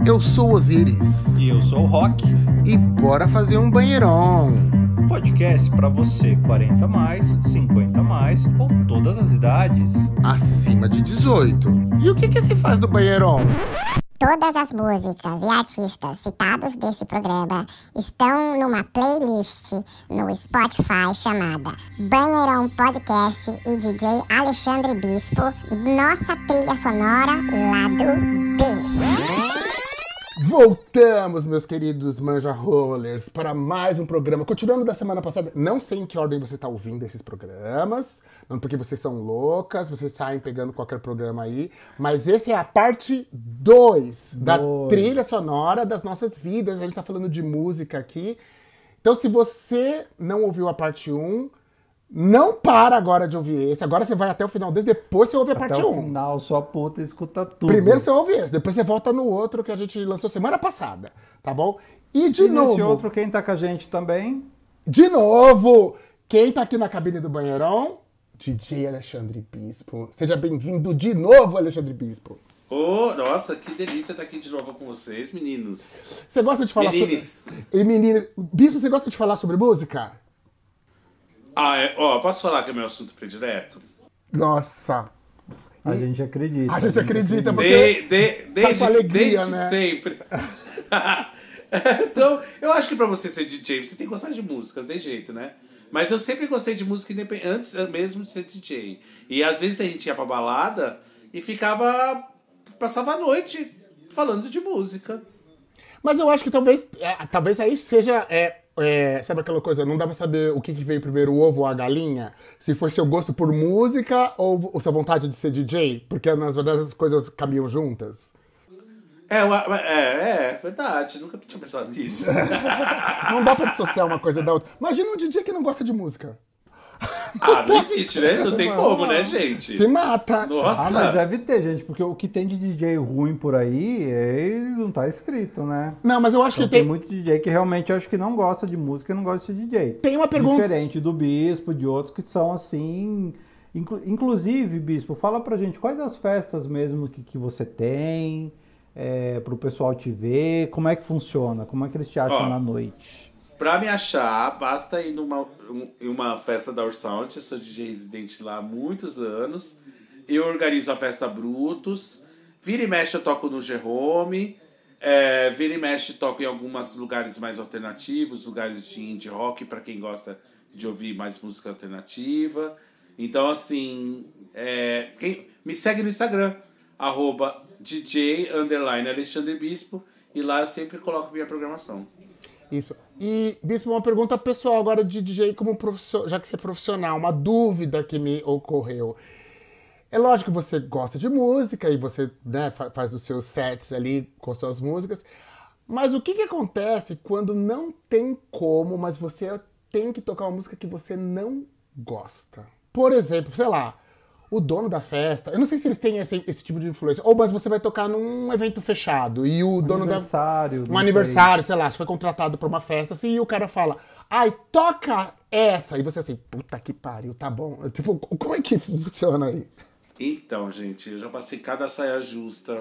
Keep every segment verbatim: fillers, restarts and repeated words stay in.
Eu sou Osiris. E eu sou o Rock. E bora fazer um banheirão. Podcast pra você, quarenta mais, cinquenta mais ou todas as idades. Acima de dezoito. E o que que se faz do banheirão? Todas as músicas e artistas citados desse programa estão numa playlist no Spotify chamada Banheirão Podcast e D J Alexandre Bispo, nossa trilha sonora lado B. Voltamos, meus queridos Manja Rollers, para mais um programa. Continuando da semana passada, não sei em que ordem você está ouvindo esses programas, não porque vocês são loucas, vocês saem pegando qualquer programa aí, mas esse é a parte dois da trilha sonora das nossas vidas. A gente tá falando de música aqui. Então, se você não ouviu a parte um, não para agora de ouvir esse. Agora você vai até o final desse, depois você ouve a até parte o um. final, sua puta escuta tudo. Primeiro você ouve esse, depois você volta no outro que a gente lançou semana passada, tá bom? E de e novo... nesse outro, quem tá com a gente também? De novo, quem tá aqui na cabine do banheirão? D J Alexandre Bispo. Seja bem-vindo de novo, Alexandre Bispo. Oh, nossa, que delícia estar aqui de novo com vocês, meninos. Você gosta de falar Menines. sobre... E meninas. Bispo, você gosta de falar sobre música? Ah, é, ó, posso falar que é meu assunto predileto? Nossa. A gente acredita. A gente acredita, De, porque... de, desde, com alegria, desde né? sempre. Então, eu acho que pra você ser D J, você tem que gostar de música, não tem jeito, né? Mas eu sempre gostei de música independente, antes mesmo de ser D J. E às vezes a gente ia pra balada e ficava... Passava a noite falando de música. Mas eu acho que talvez, é, talvez aí seja... É, é, sabe aquela coisa, não dá pra saber o que, que veio primeiro, o ovo ou a galinha? Se foi seu gosto por música ou, ou sua vontade de ser D J? Porque, na verdade, as coisas caminham juntas. É, é, é verdade. Nunca tinha pensado nisso. Não dá pra dissociar uma coisa da outra. Imagina um D J que não gosta de música. Ah, não existe, né? Não tem como, né, gente? Se mata. Nossa. Ah, mas deve ter, gente, porque o que tem de D J ruim por aí, ele não tá escrito, né? Não, mas eu acho Então, que tem... tem muito D J que realmente eu acho que não gosta de música e não gosta de D J. Tem uma pergunta... Diferente do Bispo, de outros que são assim... Inclu- Inclusive, Bispo, fala pra gente quais as festas mesmo que, que você tem, é, pro pessoal te ver, como é que funciona, como é que eles te acham Ó, na noite. Pra me achar, basta ir numa um, em uma festa da Ursound. Eu sou D J residente lá há muitos anos. Eu organizo a festa Brutus. Vira e mexe eu toco no Jerome. É, vira e mexe toco em alguns lugares mais alternativos, lugares de indie rock, pra quem gosta de ouvir mais música alternativa. Então, assim, é, quem, me segue no Instagram, arroba D J underline Alexandre Bispo, e lá eu sempre coloco minha programação. Isso. E, Bispo, uma pergunta pessoal agora de D J como profissional, já que você é profissional, uma dúvida que me ocorreu. É lógico que você gosta de música e você, né, faz os seus sets ali com as suas músicas, mas o que que acontece quando não tem como, mas você tem que tocar uma música que você não gosta? Por exemplo, sei lá, o dono da festa, eu não sei se eles têm esse, esse tipo de influência, ou mas você vai tocar num evento fechado e o dono da... Aniversário. Um aniversário, sei lá, você foi contratado pra uma festa assim, e o cara fala, ai, toca essa, e você assim, puta que pariu, tá bom. Tipo, como é que funciona aí? Então, gente, eu já passei cada saia justa.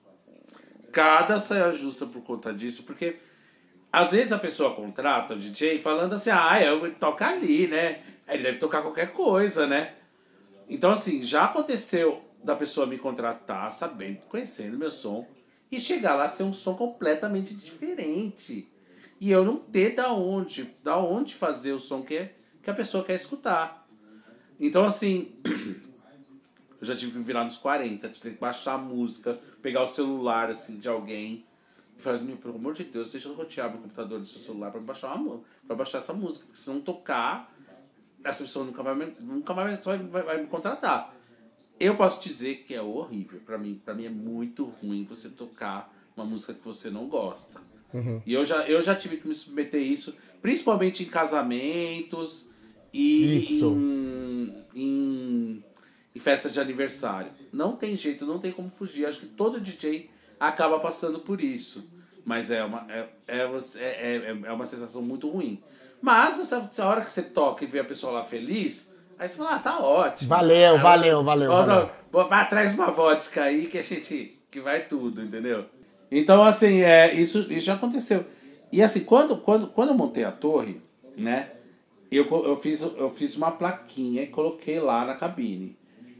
Cada saia justa por conta disso, porque às vezes a pessoa contrata o D J falando assim, ah, eu vou tocar ali, né? Ele deve tocar qualquer coisa, né? Então, assim, já aconteceu da pessoa me contratar, sabendo, conhecendo meu som, e chegar lá ser um som completamente diferente. E eu não ter da onde, da onde fazer o som que, que a pessoa quer escutar. Então, assim, eu já tive que virar nos quarenta, de ter que baixar a música, pegar o celular, assim, de alguém, e falar assim, pelo amor de Deus, deixa eu rotear meu computador do seu celular pra baixar, uma, pra baixar essa música, porque se não tocar... essa pessoa nunca vai, nunca vai, vai, vai, vai me contratar. Eu posso dizer que é horrível. Pra mim, pra mim é muito ruim você tocar uma música que você não gosta. Uhum. E eu já, eu já tive que me submeter a isso, principalmente em casamentos e em, em, em festas de aniversário. Não tem jeito, não tem como fugir. Acho que todo D J acaba passando por isso. Mas é uma, é, é, é, é uma sensação muito ruim. Mas essa hora que você toca e vê a pessoa lá feliz, aí você fala, ah, tá ótimo. Valeu, aí, valeu, valeu, ó, valeu. ó, traz uma vodka aí que a gente, que vai tudo, entendeu? Então, assim, é, isso, isso já aconteceu. E assim, quando, quando, quando eu montei a torre, né? Eu, eu, fiz, eu fiz uma plaquinha e coloquei lá na cabine.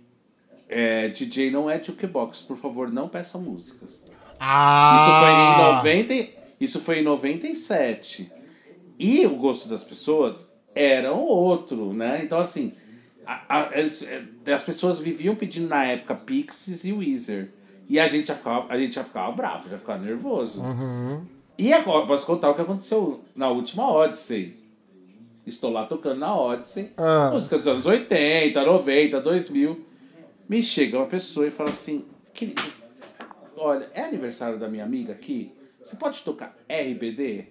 É, D J não é jukebox, por favor, não peça músicas. Ah! Isso foi em noventa, isso foi em noventa e sete. E o gosto das pessoas era outro, né? Então, assim, a, a, eles, as pessoas viviam pedindo na época Pixies e Weezer. E a gente já ficava, a gente já ficava bravo, já ficava nervoso. Uhum. E agora, posso contar o que aconteceu na última Odyssey. Estou lá tocando na Odyssey. Ah. Música dos anos oitenta, noventa, dois mil. Me chega uma pessoa e fala assim: querido, olha, é aniversário da minha amiga aqui? Você pode tocar R B D?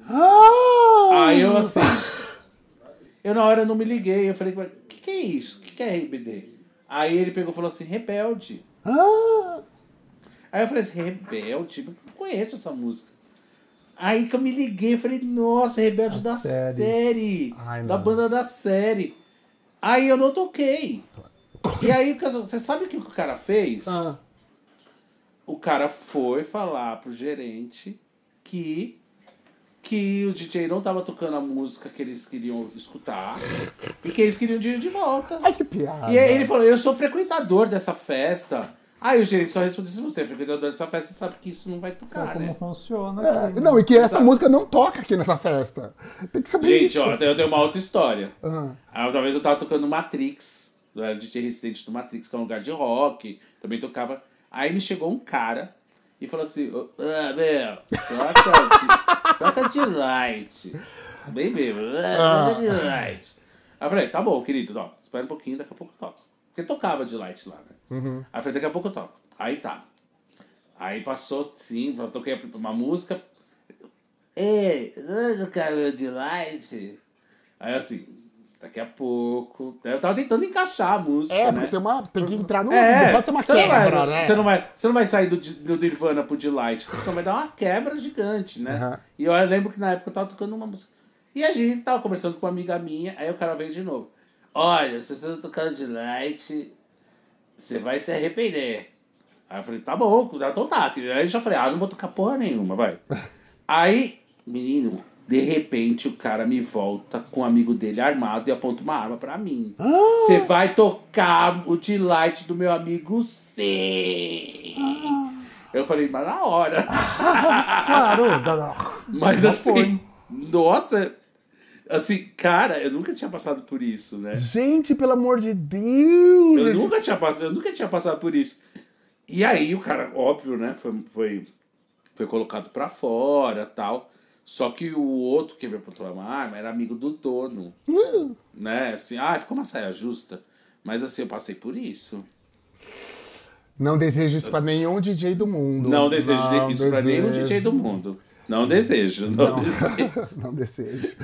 Ah! Aí eu assim... Eu na hora não me liguei. Eu falei: o que, que é isso? O que, que é R B D? Aí ele pegou e falou assim: Rebelde. Ah! Aí eu falei assim: Rebelde? Eu não conheço essa música. Aí que eu me liguei, eu falei: nossa, Rebelde da série. série. Ai, da não. banda da série. Aí eu não toquei. E aí, você sabe o que o cara fez? Ah. O cara foi falar pro gerente que, que o D J não tava tocando a música que eles queriam escutar e que eles queriam dinheiro de volta. Ai, que piada. E aí ele falou: eu sou frequentador dessa festa. Aí o gerente só respondeu: se você é frequentador dessa festa, você sabe que isso não vai tocar, Sabe como né? funciona É, aqui, né? não, e que essa Exato. música não toca aqui nessa festa. Tem que saber Gente, isso. ó, eu tenho uma outra história. Ah. Aí outra vez eu tava tocando no Matrix. Eu era D J residente do Matrix, que é um lugar de rock. Também tocava. Aí me chegou um cara e falou assim: "Ô, ah, meu, toca, toca de light. Bem mesmo. Ah, toca de light." Aí eu falei: tá bom, querido, ó, espera um pouquinho, daqui a pouco eu toco. Porque tocava de light lá, né? Uhum. Aí eu falei: daqui a pouco eu toco. Aí tá. Aí passou, sim, eu toquei uma música. Ei, o cara de light. Aí assim, daqui a pouco. Eu tava tentando encaixar a música. É, né? porque tem, uma, tem que entrar no. É, não pode ser uma você não vai- quebra, né? Você não, vai, você não vai sair do, do Nirvana pro Delight, porque senão vai dar uma quebra gigante, né? Uhum. E eu lembro que na época eu tava tocando uma música. E a gente tava conversando com uma amiga minha, aí o cara veio de novo. Olha, se você tá tocando Delight, você vai se arrepender. Aí eu falei: tá bom, então tá. Aí eu já falei: ah, não vou tocar porra nenhuma, vai. Aí, menino, de repente o cara me volta com um amigo dele armado e aponta uma arma pra mim. Você vai tocar o Delight do meu amigo, sim. Eu falei: mas na hora. Claro, dá- dá- Mas já assim, foi. nossa, assim, cara, eu nunca tinha passado por isso, né? Gente, pelo amor de Deus! Eu nunca tinha passado, eu nunca tinha passado por isso. E aí o cara, óbvio, né, foi, foi, foi colocado pra fora, tal. Só que o outro que me apontou a arma era amigo do dono, Uh, né? Assim, ah, ficou uma saia justa. Mas assim, eu passei por isso. Não desejo isso pra nenhum D J do mundo. Não desejo Não isso pra nenhum D J desejo. do mundo. Não desejo, não, Não. desejo. Não desejo.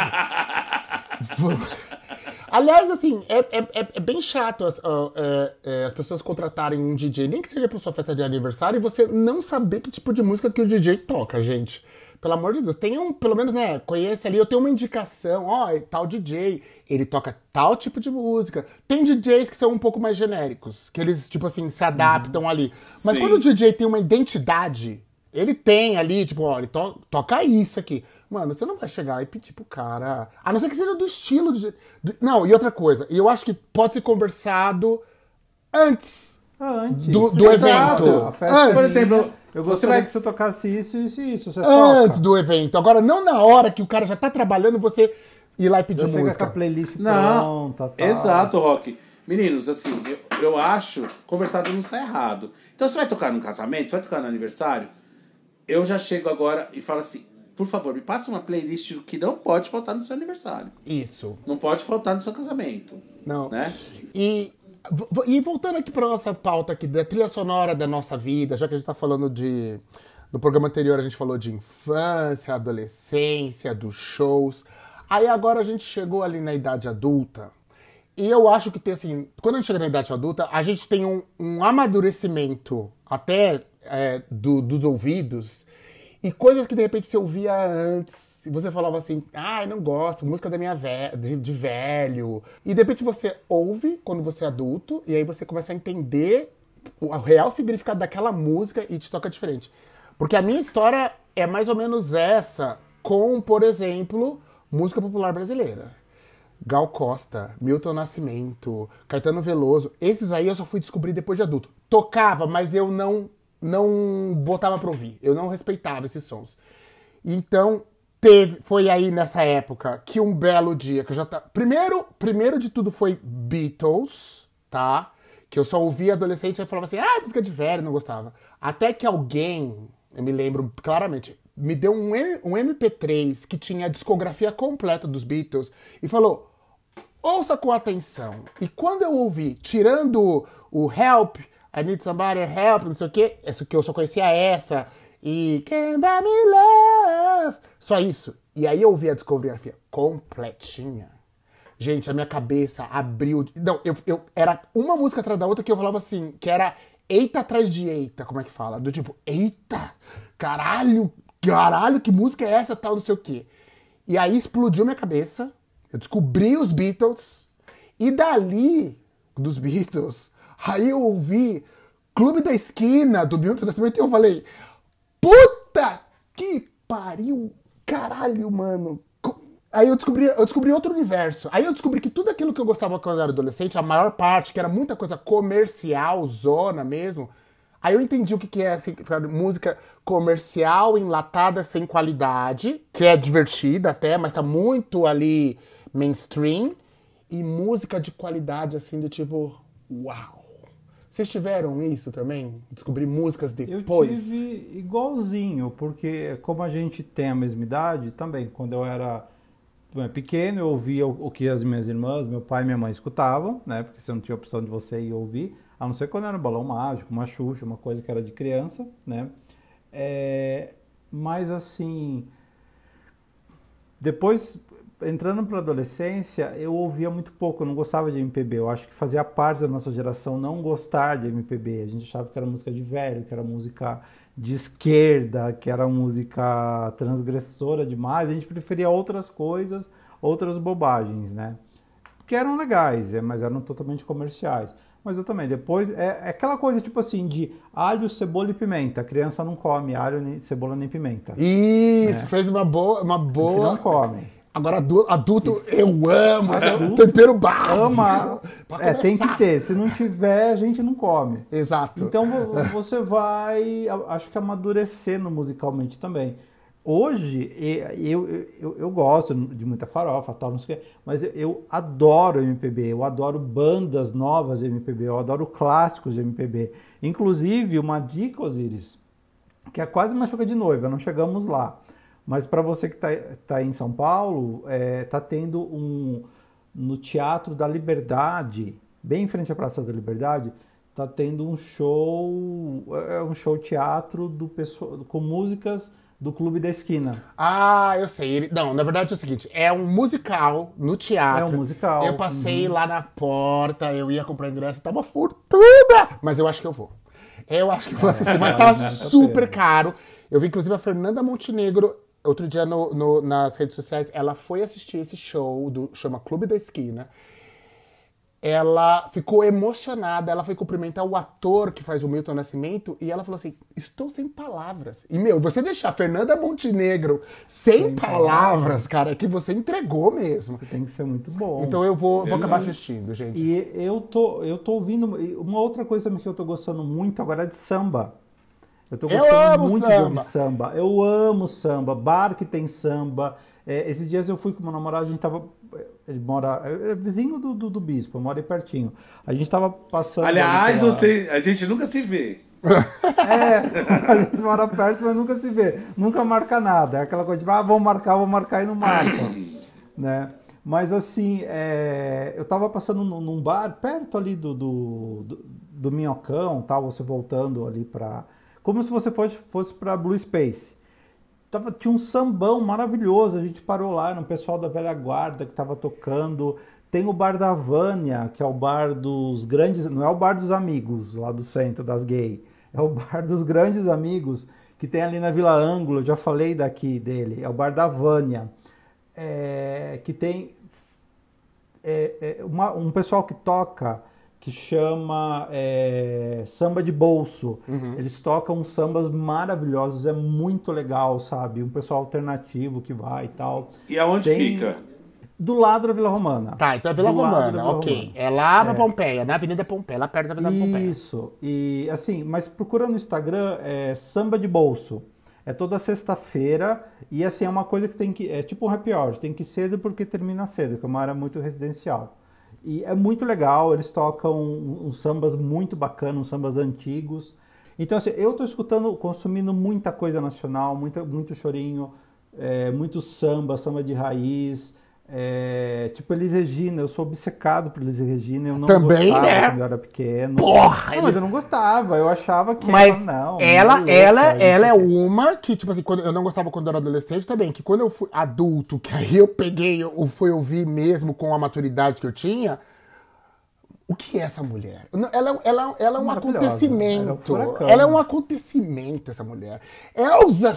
Vamos- Aliás, assim, é, é, é- é bem chato as, ó, é, é, as pessoas contratarem um D J, nem que seja pra sua festa de aniversário, e você não saber que tipo de música que o D J toca, gente. Pelo amor de Deus, tenha um, pelo menos, né, conheça ali, eu tenho uma indicação, ó, é tal D J, ele toca tal tipo de música. Tem D Js que são um pouco mais genéricos, que eles, tipo assim, se adaptam ali. Mas Sim. quando o D J tem uma identidade, ele tem ali, tipo, ó, ele to- toca isso aqui. Mano, você não vai chegar e pedir pro cara. A não ser que seja do estilo. De, do- não, e outra coisa. E eu acho que pode ser conversado antes Antes. do, do Exato. evento. A festa Antes, Por exemplo, Eu você gostaria vai... que você tocasse isso, isso e isso. Você antes toca. do evento. Agora, não na hora que o cara já tá trabalhando, você ir lá e pedir Já chega com música. a playlist Não, pronta. Tal. exato, Rock. Meninos, assim, eu, eu acho conversado não sai errado. Então, você vai tocar num casamento, você vai tocar no aniversário, eu já chego agora e falo assim: por favor, me passa uma playlist que não pode faltar no seu aniversário. Isso. Não pode faltar no seu casamento. Não. Né? E, vo- e voltando aqui para nossa pauta aqui da trilha sonora da nossa vida, já que a gente tá falando de... No programa anterior a gente falou de infância, adolescência, dos shows. Aí agora a gente chegou ali na idade adulta. E eu acho que tem assim... Quando a gente chega na idade adulta, a gente tem um, um amadurecimento até é, do- dos ouvidos. E coisas que de repente você ouvia antes, e você falava assim: ai, não gosto, música da minha ve de, de velho. E de repente você ouve quando você é adulto, e aí você começa a entender o real significado daquela música e te toca diferente. Porque a minha história é mais ou menos essa com, por exemplo, música popular brasileira. Gal Costa, Milton Nascimento, Caetano Veloso. Esses aí eu só fui descobrir depois de adulto. Tocava, mas eu não, não botava pra ouvir. Eu não respeitava esses sons. Então, teve, foi aí nessa época que um belo dia que eu já tava... Primeiro, primeiro de tudo foi Beatles, tá? Que eu só ouvia adolescente e falava assim, ah, música de velho, não gostava. Até que alguém, eu me lembro claramente, me deu um, um M P três que tinha a discografia completa dos Beatles e falou, ouça com atenção. E quando eu ouvi, tirando o Help, I Need Somebody Help, não sei o quê, essa que eu só conhecia essa, e Can't Buy Me Love, só isso. E aí eu ouvi a discografia completinha. Gente, a minha cabeça abriu... Não, eu, eu era uma música atrás da outra que eu falava assim, que era eita atrás de eita, como é que fala? Do tipo, eita, caralho, caralho, que música é essa, tal, não sei o quê. E aí explodiu minha cabeça, eu descobri os Beatles, e dali, dos Beatles, aí eu ouvi Clube da Esquina, do Milton Nascimento, e eu falei, puta que pariu, caralho, mano. Aí eu descobri, eu descobri outro universo. Aí eu descobri que tudo aquilo que eu gostava quando eu era adolescente, a maior parte, que era muita coisa comercial, zona mesmo, aí eu entendi o que, que é assim, música comercial, enlatada, sem qualidade, que é divertida até, mas tá muito ali mainstream, e música de qualidade, assim, do tipo, uau. Vocês tiveram isso também? Descobrir músicas depois? Eu tive igualzinho, porque como a gente tem a mesma idade, também, quando eu era pequeno, eu ouvia o que as minhas irmãs, meu pai e minha mãe escutavam, né? Porque você não tinha opção de você ir ouvir, a não ser quando era um Balão Mágico, uma Xuxa, uma coisa que era de criança, né? É, mas assim, depois, entrando para a adolescência, eu ouvia muito pouco, eu não gostava de M P B. Eu acho que fazia parte da nossa geração não gostar de M P B. A gente achava que era música de velho, que era música de esquerda, que era música transgressora demais. A gente preferia outras coisas, outras bobagens, né? Que eram legais, mas eram totalmente comerciais. Mas eu também, depois, é, é aquela coisa tipo assim, de alho, cebola e pimenta. A criança não come alho, nem, cebola nem pimenta. Isso, né? fez uma boa, uma boa... A gente não come. Agora, adulto, eu amo, adulto, tempero básico. Ama, é, tem que ter. Se não tiver, a gente não come. Exato. Então você vai, acho que amadurecendo musicalmente também. Hoje, eu, eu, eu, eu gosto de muita farofa, tal, não sei o quê, mas eu adoro M P B, eu adoro bandas novas de M P B, eu adoro clássicos de M P B. Inclusive, uma dica, Osiris, que é quase uma chuca de noiva, não chegamos lá. Mas para você que está tá em São Paulo, está é, tendo um... No Teatro da Liberdade, bem em frente à Praça da Liberdade, está tendo um show... É um show teatro do pessoal, com músicas do Clube da Esquina. Ah, eu sei. Ele, não, na verdade é o seguinte, é um musical no teatro. É um musical. Eu passei uhum. lá na porta, eu ia comprar ingresso, tá uma fortuna! Mas eu acho que eu vou. Eu acho que eu vou assistir, mas tava super caro. Eu vi, inclusive, a Fernanda Montenegro... Outro dia no, no, nas redes sociais, ela foi assistir esse show, do, chama Clube da Esquina. Ela ficou emocionada, ela foi cumprimentar o ator que faz o Milton Nascimento e ela falou assim, estou sem palavras. E, meu, você deixar a Fernanda Montenegro sem, sem palavras, palavras, cara, é que você entregou mesmo. Você tem que ser muito bom. Então eu vou, vou acabar assistindo, gente. E eu tô, eu tô ouvindo, uma outra coisa que eu tô gostando muito agora é de samba. Eu tô gostando muito samba. de ouvir samba. Eu amo samba. Bar que tem samba. É, esses dias eu fui com meu namorado, a gente tava... Ele mora... É vizinho do, do, do Bispo, mora aí pertinho. A gente tava passando... Aliás, pela... você, a gente nunca se vê. É, a gente mora perto, mas nunca se vê. Nunca marca nada. É aquela coisa de, ah, vamos marcar, vamos marcar e não marca. né? Mas assim, é, eu tava passando num, num bar perto ali do, do, do, do Minhocão, tal, você voltando ali pra... Como se você fosse, fosse para Blue Space. Tava, tinha um sambão maravilhoso, a gente parou lá, era um pessoal da velha guarda que estava tocando. Tem o bar da Vânia, que é o bar dos grandes... Não é o bar dos amigos, lá do centro, das gays. É o bar dos grandes amigos, que tem ali na Vila Ângulo, eu já falei daqui dele. É o bar da Vânia, é, que tem é, é, uma, um pessoal que toca... que chama é, Samba de Bolso. Uhum. Eles tocam sambas maravilhosos, é muito legal, sabe? Um pessoal alternativo que vai e tal. E aonde Tem... fica? Do lado da Vila Romana. Tá, então é Vila Do Romana, Vila ok. Romana. É lá na é. Pompeia, na Avenida Pompeia, lá perto da Avenida Pompeia. Isso, e assim, mas procura no Instagram, é Samba de Bolso. É toda sexta-feira e assim, é uma coisa que você tem que... É tipo um happy hour, você tem que ir cedo porque termina cedo, que é uma área muito residencial. E é muito legal, eles tocam uns sambas muito bacanas, uns sambas antigos. Então assim, eu tô escutando, consumindo muita coisa nacional, muita, muito chorinho, é, muito samba, samba de raiz... É, tipo Elis Regina, eu sou obcecado por Elis Regina, eu não Também, gostava né? quando eu era pequeno. Porra! Não, mas eu não gostava, eu achava que mas ela não. Ela, louca, ela, ela é que... uma que, tipo assim, quando eu não gostava quando eu era adolescente também, que quando eu fui adulto, que aí eu peguei, eu fui ouvir mesmo com a maturidade que eu tinha. O que é essa mulher? Ela, ela, ela é um acontecimento. Um ela é um acontecimento, essa mulher. Elza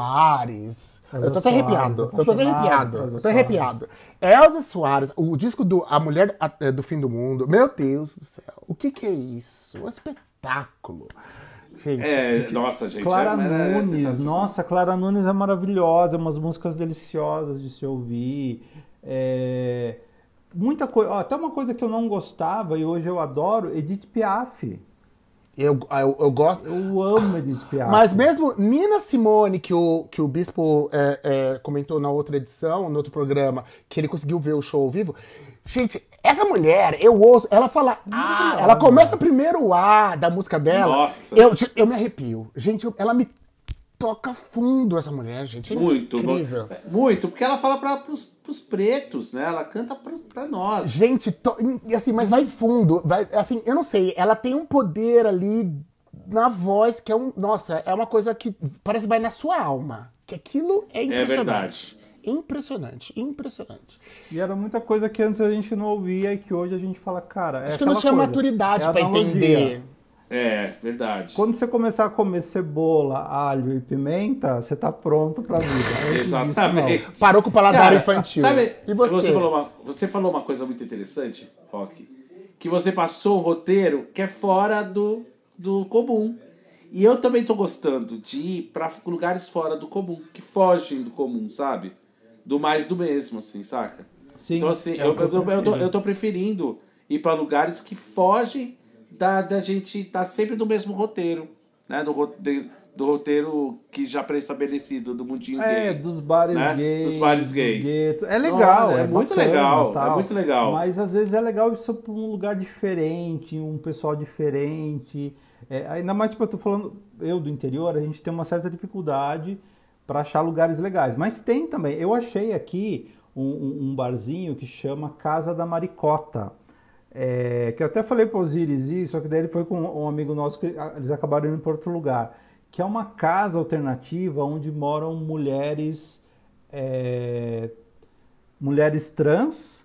Soares. Elza eu tô até Soares, arrepiado. Eu tô até arrepiado. Eu tô arrepiado. Elza Soares, o disco do A Mulher do Fim do Mundo. Meu Deus do céu. O que que é isso? Um espetáculo. Gente, é, nossa, gente. Clara é, Nunes. é, nossa, Clara Nunes é maravilhosa. Umas músicas deliciosas de se ouvir. É... Muita coisa. Até uma coisa que eu não gostava e hoje eu adoro, Edith Piaf. Eu, eu, eu gosto. Eu amo Edith Piaf. Mas mesmo Nina Simone, que o, que o Bispo é, é, comentou na outra edição, no outro programa, que ele conseguiu ver o show ao vivo. Gente, essa mulher, eu ouço, ela fala. Ah, ela começa primeiro o A da música dela. Nossa. Eu, eu me arrepio. Gente, eu, ela me toca fundo, essa mulher, gente. É muito, incrível. Muito, porque ela fala para os pretos, né? Ela canta para nós. Gente, to, assim, mas vai fundo. Vai, assim, eu não sei, ela tem um poder ali na voz que é um. Nossa, é uma coisa que parece que vai na sua alma. Que aquilo é impressionante. É verdade. Impressionante, impressionante. E era muita coisa que antes a gente não ouvia e que hoje a gente fala, cara. É Acho que não tinha coisa. maturidade é pra entender. É, verdade. Quando você começar a comer cebola, alho e pimenta, você tá pronto pra vida. Exatamente. Disso, Parou com o paladar Cara, infantil. Sabe, e você? Você falou, uma, você falou uma coisa muito interessante, Rock, que você passou o roteiro que é fora do, do comum. E eu também tô gostando de ir pra lugares fora do comum, que fogem do comum, sabe? Do mais do mesmo, assim, saca? Sim, então, assim, é eu, eu, eu, eu, tô, eu tô preferindo ir pra lugares que fogem Da, da gente estar tá sempre no mesmo roteiro, né? Do, roteiro, do roteiro que já pré-estabelecido, do mundinho é, gay. É, dos bares né? gays. Dos bares gays. Gueto. É legal, Não, é, é muito bacana, legal, tal, é muito legal. Mas às vezes é legal isso para um lugar diferente, um pessoal diferente. É, ainda mais, tipo, eu tô falando, eu do interior, a gente tem uma certa dificuldade para achar lugares legais. Mas tem também. Eu achei aqui um, um, um barzinho que chama Casa da Maricota. É, que eu até falei para o Osiris isso, só que daí ele foi com um amigo nosso que eles acabaram indo para outro lugar, que é uma casa alternativa onde moram mulheres é, mulheres trans,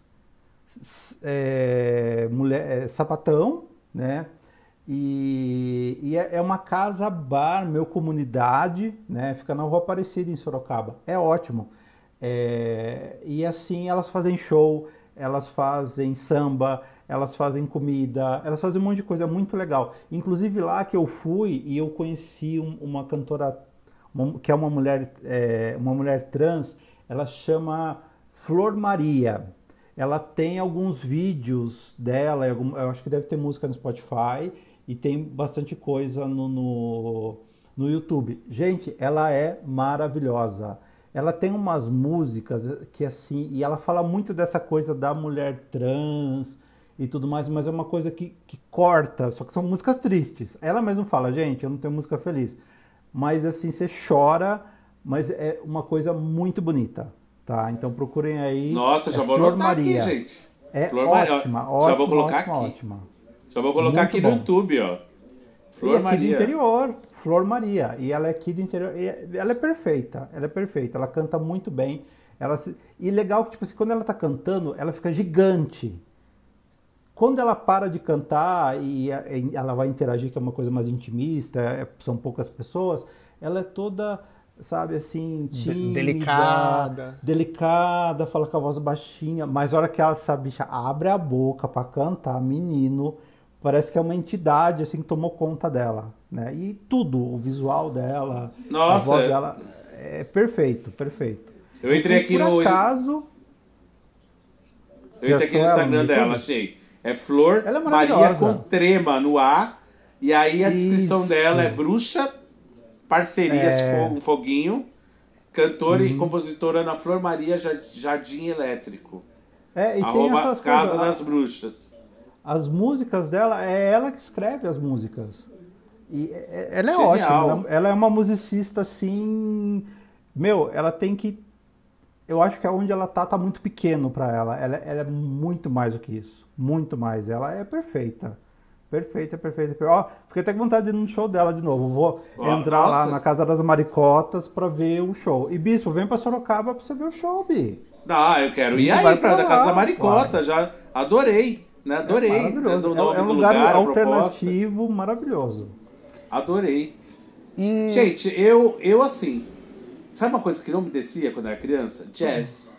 é, mulher, é, sapatão, né? E, e é, é uma casa bar, meu comunidade, né? Fica na Rua Aparecida, em Sorocaba. É ótimo. É, e assim elas fazem show, elas fazem samba, elas fazem comida, elas fazem um monte de coisa muito legal. Inclusive lá que eu fui e eu conheci um, uma cantora, uma, que é uma mulher, é, uma mulher trans, ela chama Flor Maria. Ela tem alguns vídeos dela, eu acho que deve ter música no Spotify e tem bastante coisa no, no, no YouTube. Gente, ela é maravilhosa. Ela tem umas músicas que assim, e ela fala muito dessa coisa da mulher trans e tudo mais, mas é uma coisa que, que corta, só que são músicas tristes. Ela mesma fala, gente, eu não tenho música feliz. Mas assim, você chora, mas é uma coisa muito bonita, tá? Então procurem aí. Nossa, já é vou Flor anotar Maria. aqui, gente. É Flor ótima, Maria. ótima, Já vou colocar ótima, aqui. ótima. Já vou colocar Muito aqui bom. no YouTube, ó. Flor e aqui Maria. do interior, Flor Maria. E ela é aqui do interior. E ela é perfeita. Ela é perfeita. Ela canta muito bem. Ela se... E legal que, tipo assim, quando ela tá cantando, ela fica gigante. Quando ela para de cantar e ela vai interagir, que é uma coisa mais intimista, é, são poucas pessoas, ela é toda, sabe, assim, tímida, delicada. Delicada, fala com a voz baixinha. Mas a hora que ela, essa bicha abre a boca pra cantar, menino... parece que é uma entidade assim que tomou conta dela, né? E tudo, o visual dela, Nossa, a voz dela é perfeito, perfeito. Eu entrei aqui por no. acaso, Eu entrei aqui no Instagram dela, achei. É Flor Ela é Maria maravilhosa. com trema no A. E aí a descrição Isso. dela é bruxa, parcerias, É. fogo, foguinho, cantora e compositora Ana Flor Maria Jar- Jardim Elétrico. É, e tem Arroba essas Casa coisas. das Bruxas. As músicas dela, é ela que escreve as músicas. E é- ela é Genial. ótima. Ela, ela é uma musicista assim. Meu, ela tem que. Eu acho que onde ela tá, tá muito pequeno pra ela. Ela, ela é muito mais do que isso. Muito mais. Ela é perfeita. Perfeita, perfeita. perfeita. Ó, fiquei até com vontade de ir no show dela de novo. Vou Ó, entrar lá nossa. na Casa das Maricotas pra ver o show. E Bispo, vem pra Sorocaba pra você ver o show, Bi. Ah, eu quero ir Ele aí vai pra, pra da Casa lá, da Maricota. vai. Já adorei. Né? Adorei. Maravilhoso. O É, nome é um do lugar, lugar, a alternativo maravilhoso. proposta. Adorei. E Gente, eu, eu assim. Sabe uma coisa que não me descia quando eu era criança? Jazz.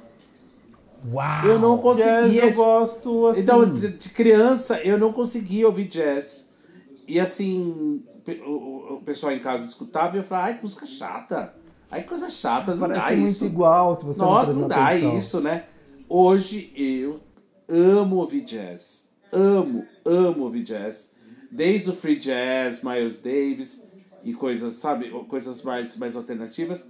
uau! Eu não Jazz conseguia. eu gosto assim. Então, de de criança, eu não conseguia ouvir jazz. E assim, pe- o, o- o pessoal em casa escutava e eu falava, ai, que música chata. Ai, que coisa chata, não dá Parece muito isso. igual se você não, Não, prestar não dá atenção. isso, né? Hoje eu amo ouvir jazz. Amo, amo ouvir jazz. Desde o free jazz, Miles Davis e coisas, sabe? Coisas mais, mais alternativas.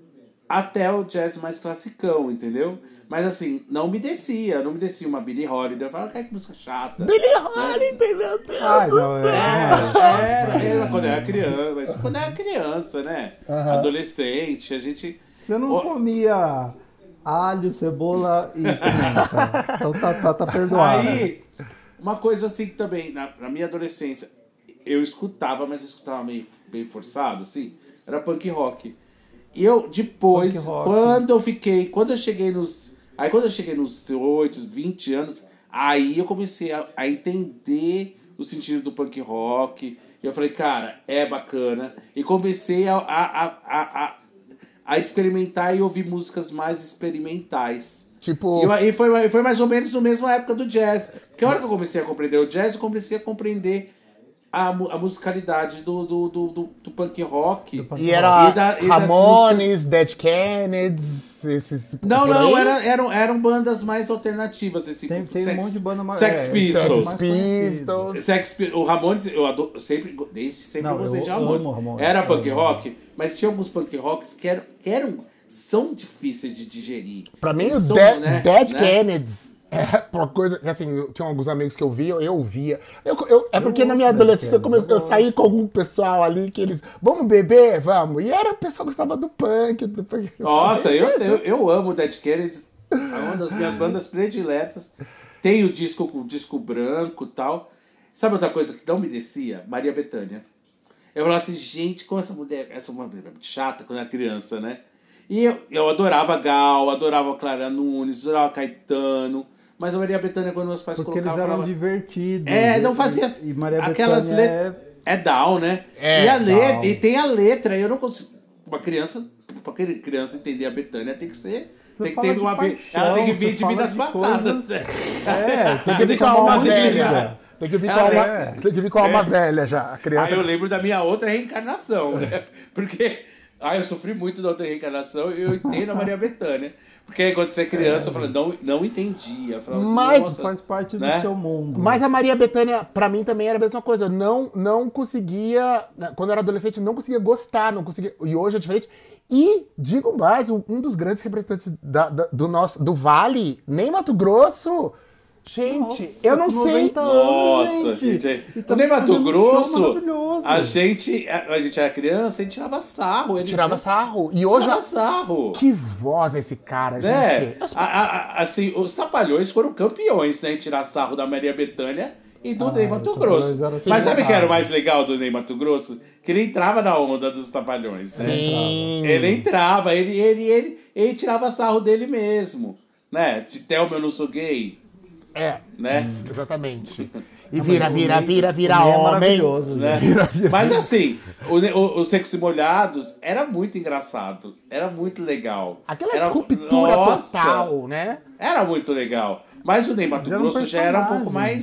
Até o jazz mais classicão, entendeu? Mas assim, não me descia. Não me descia uma Billie Holiday. Eu falava, ai, que música chata. Billie Holiday, meu Deus! Ai, não, é, não é. Era, era quando eu era criança. Mas quando eu era criança, né? Adolescente, a gente... Você não Ó, comia alho, cebola e pimenta. Então tá, tá, tá perdoado. Aí, uma coisa assim que também, na, na minha adolescência, eu escutava, mas eu escutava meio, meio forçado, assim, era punk rock. E eu, depois, Punk rock. quando eu fiquei, quando eu cheguei nos... Aí quando eu cheguei nos oito, vinte anos, aí eu comecei a, a entender o sentido do punk rock. E eu falei, cara, é bacana. E comecei a, a, a, a, a, a experimentar e ouvir músicas mais experimentais. Tipo- E, eu- e foi, foi mais ou menos na mesma época do jazz. Porque a hora que eu comecei a compreender o jazz, eu comecei a compreender a, mu- a musicalidade do, do, do, do, do punk rock. E era E da- e das Ramones, músicas- Dead Kennedys, esses... Não, por não, aí? era, eram, eram bandas mais alternativas. Assim, Tem, tipo, tem Sex, um monte de banda mais. Sex é, Pistols. mais Sex conhecido. Pistols. Sex Pi- o Ramones, eu adoro, sempre, desde sempre Não, eu gostei eu de Ramones. amo Ramones, Era eu punk amo. rock, mas tinha alguns punk rocks que eram, que eram são difíceis de digerir. Pra mim, Eles o são, Dead, né, Dead né? Kennedys é uma coisa que, assim, eu tinha alguns amigos que eu via, eu ouvia. Eu, eu- é porque na minha gosto de Dead adolescência eu, comecei, eu Kennedys, eu saí com algum pessoal ali que eles, vamos beber? Vamos. E era o pessoal que gostava do punk. Do punk Nossa, sabe? eu, eu, eu amo Dead Kennedys. É uma das minhas bandas prediletas. Tem o disco com o disco branco e tal. Sabe outra coisa que não me descia? Maria Bethânia. Eu falava assim, gente, como essa mulher, essa mulher é muito chata quando era criança, né? E eu, eu adorava Gal, adorava Clara Nunes, adorava Caetano. Mas a Maria Bethânia, quando meus pais Porque colocavam, eles eram falava, divertidos. é, não E- fazia E, e Maria aquelas Bethânia letras. É down, né? É, e, a letra, down. e tem a letra, eu não consigo. Uma criança, pra aquele criança entender a Bethânia, tem que ser. Você tem que fala ter de uma vi- paixão, ela tem que vir você de fala vidas de passadas. coisas- né? É, você Tem que tem vir que com a chamar alma uma velha. amiga. Tem que vir com a Ela alma, é. tem que vir com a alma velha já. A criança. Aí eu lembro da minha outra reencarnação, né? Porque ah, eu sofri muito da outra reencarnação e eu entendo a Maria Bethânia. Porque aí, quando você é criança, eu falei, não, não entendia. Eu falava, Mas nossa, Faz parte do né? seu mundo. Mas a Maria Bethânia, pra mim, também era a mesma coisa. Eu não, não conseguia. Quando eu era adolescente, eu não conseguia gostar, não conseguia. E hoje é diferente. E, digo mais, um, um dos grandes representantes da- da- do nosso do Vale, nem Mato Grosso. Gente, Nossa, eu não com sei. noventa anos, Nossa, gente. E O tá Ney Mato fazendo um show Grosso, maravilhoso. a gente, a, a gente era criança, a gente tirava sarro. Ele Tirava sarro. E hoje. Tirava sarro. Que voz esse cara, Né? gente. A- a- a- assim, os Trapalhões foram campeões, né, em tirar sarro da Maria Bethânia e do Ney Mato os Grosso. Trapalhões eram Mas sabe o que era o errados. mais legal do Ney Mato Grosso? Que ele entrava na onda dos Trapalhões. né? Sim. Ele entrava, ele, ele, ele, ele tirava sarro dele mesmo. Né? De Thelma, eu não sou gay. É, Né? exatamente. E vira, vira, vira, vira O Ney é homem. maravilhoso, Né? gente. Mas assim, o, o, os Secos e Molhados era muito engraçado. Era muito legal. Aquela era, ruptura Nossa, total, né? Era muito legal. Mas o Ney Mato Mas era um Grosso já era um pouco personagem. mais.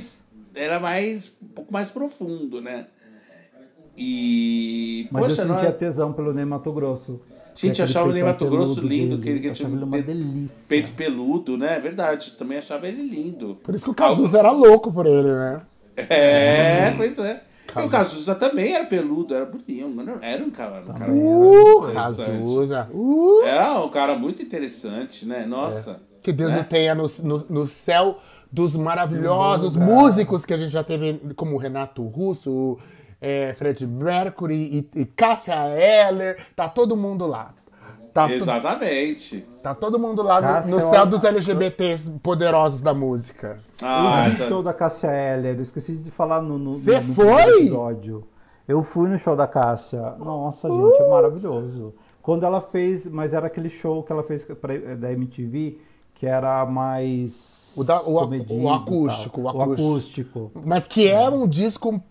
era mais, um pouco mais profundo, né? E... Mas poxa, eu não sentia é... tesão pelo Ney Matogrosso. Gente, eu Aquele achava o Ney peitão Matogrosso peludo lindo. dele. Que ele, que Eu tinha achava ele um uma peito, delícia. peito peludo, né? É verdade. Também achava ele lindo. Por isso que o Cazuza era louco por ele, né? É, pois é. E o Cazuza também era peludo, era bonito. Era um cara, um cara Uh, interessante. Cazuza. Uh. Era um cara muito interessante, né? Nossa. Que Deus né? o tenha no, no, no céu dos maravilhosos músicos que a gente já teve, como Renato Russo, é, Fred Mercury e, e Cássia Eller. Tá todo mundo lá. Tá to- Exatamente. Tá todo mundo lá no- Cássia, no, eu- céu dos L G B Ts poderosos da música. Ah, eu vi tá. o show da Cássia Eller, eu esqueci de falar no, no, Cê no, no foi? primeiro episódio. Eu fui no show da Cássia. Nossa, gente, é maravilhoso. Quando ela fez, mas era aquele show que ela fez pra, da M T V, que era mais O da- o a- comedido o e acústico, tal. o o acústico. acústico. Mas que é um disco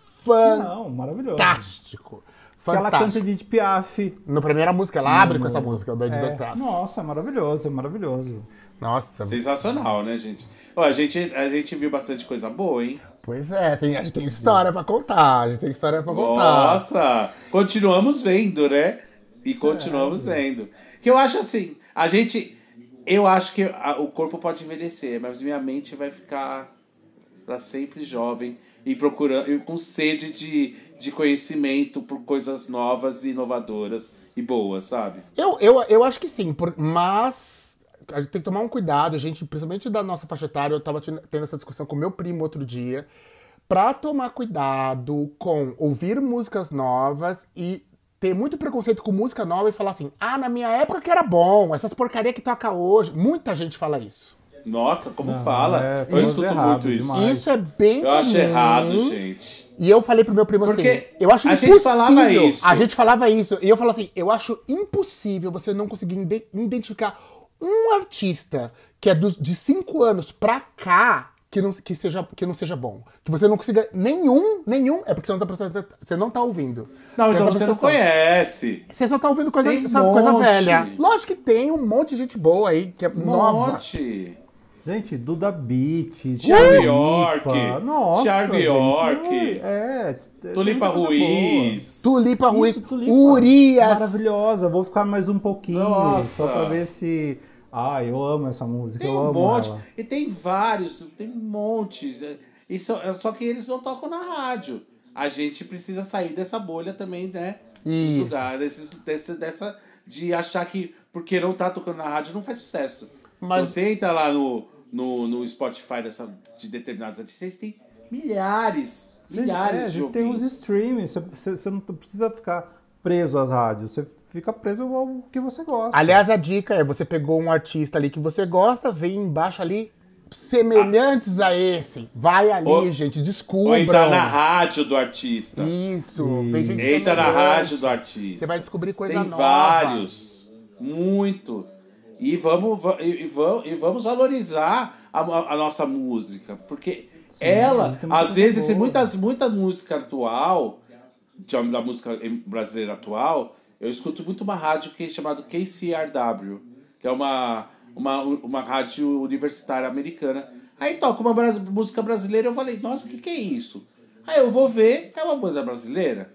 Não, maravilhoso. fantástico. Que ela canta Fantástico. de Piaf. Na primeira música, ela abre com essa música, o Bad É, the Craft. nossa, é maravilhoso, é maravilhoso. Nossa, Sensacional, né, gente? Ó, a gente? A gente viu bastante coisa boa, hein? pois é, tem, a gente tem história pra contar, a gente tem história pra contar. Nossa! Continuamos vendo, né? E continuamos vendo. Que eu acho assim, a gente... Eu acho que a- o corpo pode envelhecer, mas minha mente vai ficar pra sempre jovem e procurando, e com sede de, de conhecimento por coisas novas e inovadoras e boas, sabe? Eu, eu, eu acho que sim, por- mas a gente tem que tomar um cuidado, a gente, principalmente da nossa faixa etária, eu tava tendo tendo essa discussão com meu primo outro dia, pra tomar cuidado com ouvir músicas novas e ter muito preconceito com música nova e falar assim, ah, na minha época que era bom, essas porcaria que toca hoje. Muita gente fala isso. Nossa, como Não, fala? é, eu falou escuto errado muito isso. demais. Isso é bem Eu acho comum. errado, gente. E eu falei pro meu primo Porque assim, eu acho a impossível. gente falava isso. A gente falava isso. E eu falo assim, eu acho impossível você não conseguir ide- identificar um artista que é dos, de cinco anos pra cá que não, que, seja, que não seja bom. Que você não consiga nenhum, nenhum. É porque você não tá prestando atenção, você não tá ouvindo. Não, então tá você não prestando atenção. conhece. Você só tá ouvindo coisa, Tem um sabe, coisa monte. velha. Lógico que tem um monte de gente boa aí, que é Um nova. monte. Gente, Duda Beat, Thiago Tulipa, York, nossa, Thiago gente, York, ui, é, tem Tulipa muita coisa Ruiz. Tulipa boa. Ruiz, Isso, Tulipa, Urias. maravilhosa, vou ficar mais um pouquinho, Nossa. só pra ver se... Ah, eu amo essa música, Tem eu um amo monte. ela. E tem vários, tem um monte. né? E só, é só que eles não tocam na rádio. A gente precisa sair dessa bolha também, né? Isso. Estudar, desses, desse, dessa, de achar que porque não tá tocando na rádio não faz sucesso. Mas- Se você entra lá no, no, no Spotify dessa, de determinados artistas, tem milhares, milhares É, a de gente tem uns ouvintes. streams, você, você- você não precisa ficar preso às rádios, você fica preso ao que você gosta. Aliás, a dica é, você pegou um artista ali que você gosta, vem embaixo ali, semelhantes a esse. Vai ali, Ou- gente, Ou descubram. entrar na rádio do artista. Isso, vem gente Entra na semelhante. rádio do artista. Você vai descobrir coisa Tem nova. vários. Muito. E vamos, va- e, e vamos, e vamos valorizar a, a- a nossa música. Porque ela, tem muita às coisa vezes, tem boa. muitas, muita música atual, de- da música em- brasileira atual, eu escuto muito uma rádio que é chamada K C R W, que é uma, uma, uma rádio universitária americana. Aí toca uma bras- música brasileira, eu falei, nossa, o que, que é isso? Aí eu vou ver, é uma banda brasileira.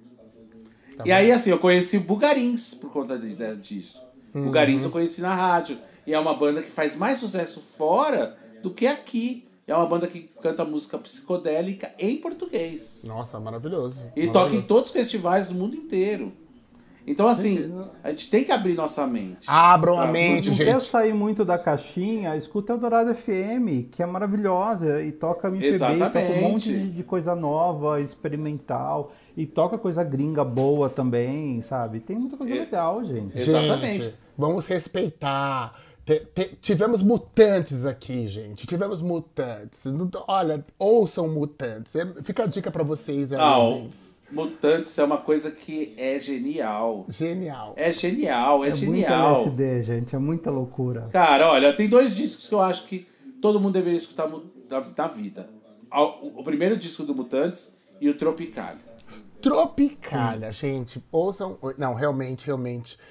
E aí, assim, eu conheci o Bugarins por conta de, de- disso. Bugarins eu conheci na rádio. E é uma banda que faz mais sucesso fora do que aqui. É uma banda que canta música psicodélica em português. Nossa, maravilhoso. E toca em todos os festivais do mundo inteiro. Então, assim, a gente tem que abrir nossa mente. Abram a Pra- mente, Não quer gente. sair muito da caixinha, escuta Eldorado F M, que é maravilhosa, e toca M P B, e toca um Exatamente. monte de, de coisa nova, experimental, e toca coisa gringa boa também, sabe? Tem muita coisa É. legal, gente. Exatamente. Gente, vamos respeitar. Te- te- tivemos mutantes aqui, gente. Tivemos mutantes. Não- Olha, ouçam mutantes. É- Fica a dica pra vocês aí. Não, ouvintes. Mutantes é uma coisa que é genial. Genial. É genial, é, É muito genial. L S D, gente, é muita loucura. Cara, olha, tem dois discos que eu acho que todo mundo deveria escutar mu- da, da vida. O, o primeiro disco do Mutantes e o Tropical. Tropicália, gente. Ouçam. Não, realmente, realmente.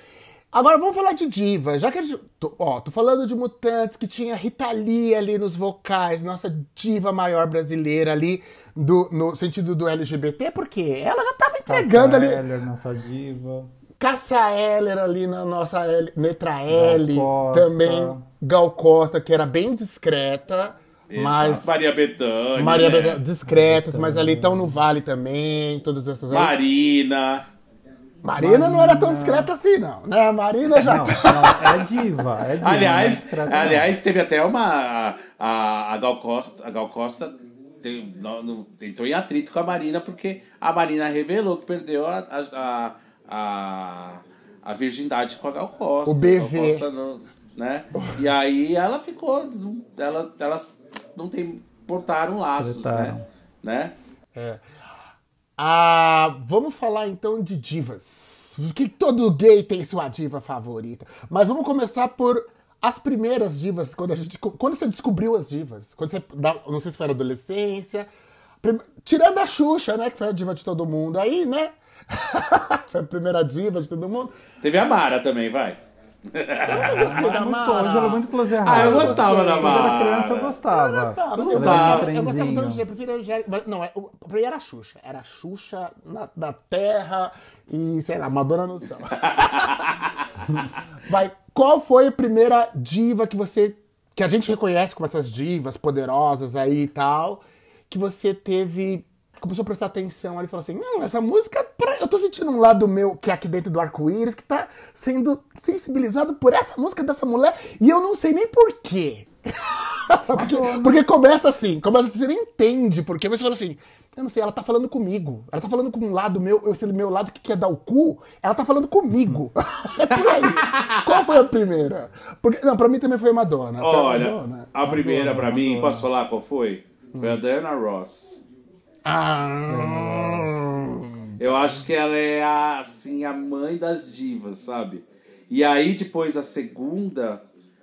Agora vamos falar de diva. Já que a gente, tô, ó, tô falando de Mutantes, que tinha Rita Lee ali nos vocais, nossa diva maior brasileira ali, do, no sentido do L G B T, porque ela já tava entregando Cássia ali. Eller, nossa diva. Cássia Eller ali na nossa L, letra L, Gal Costa. também Gal Costa, que era bem discreta, mas Exato. Maria Bethânia. Maria né? Bethânia, discretas, mas ali estão no Vale também, todas essas aí. Marina. Marina não era tão discreta assim, não, né? A Marina já Não, tá... não, é diva, é diva. Aliás, não é discreta, aliás, teve até uma. A, a Gal Costa, a Gal Costa tem, não, não, entrou em atrito com a Marina, porque a Marina revelou que perdeu a, a, a, a virgindade com a Gal Costa. O B V. A Gal Costa não, né? E aí ela ficou. Ela, elas não tem, portaram laços, Tretaram. né? É. Ah, vamos falar então de divas. Que todo gay tem sua diva favorita. Mas vamos começar por as primeiras divas, quando a gente, quando você descobriu as divas. Quando você, não sei se foi na adolescência. Prim- Tirando a Xuxa, né? Que foi a diva de todo mundo. Aí, né? Foi a primeira diva de todo mundo. Teve a Mara também, vai. Eu gostei da Muito Mara. close, ela é muito close errado. Ah, eu gostava da Quando eu era Mara. criança, eu gostava. Eu gostava, Eu eu gostava. gostava. Eu trenzinho. gostava tanto de eu prefiro a Angélica. Mas não, é, o o primeiro era a Xuxa. Era a Xuxa na, na terra e, sei lá, Madonna no céu. Vai, qual foi a primeira diva que você. Que a gente reconhece como essas divas poderosas aí e tal, que você teve. Começou a prestar atenção ali e falou assim: Não, essa música. Pra... Eu tô sentindo um lado meu, que é aqui dentro do arco-íris, que tá sendo sensibilizado por essa música dessa mulher, e eu não sei nem porquê. Sabe porque, porque começa assim, começa assim, você nem entende porque, mas você fala assim, eu não sei, ela tá falando comigo. Ela tá falando com um lado meu, esse meu lado que quer dar o cu, ela tá falando comigo. É por aí. Qual foi a primeira? Porque, não, pra mim também foi Madonna. Foi a Olha, Madonna. a primeira pra mim, Madonna. posso falar qual foi? Foi a Diana Ross. Ah, Eu acho que ela é a, assim, a mãe das divas, sabe? E aí depois a segunda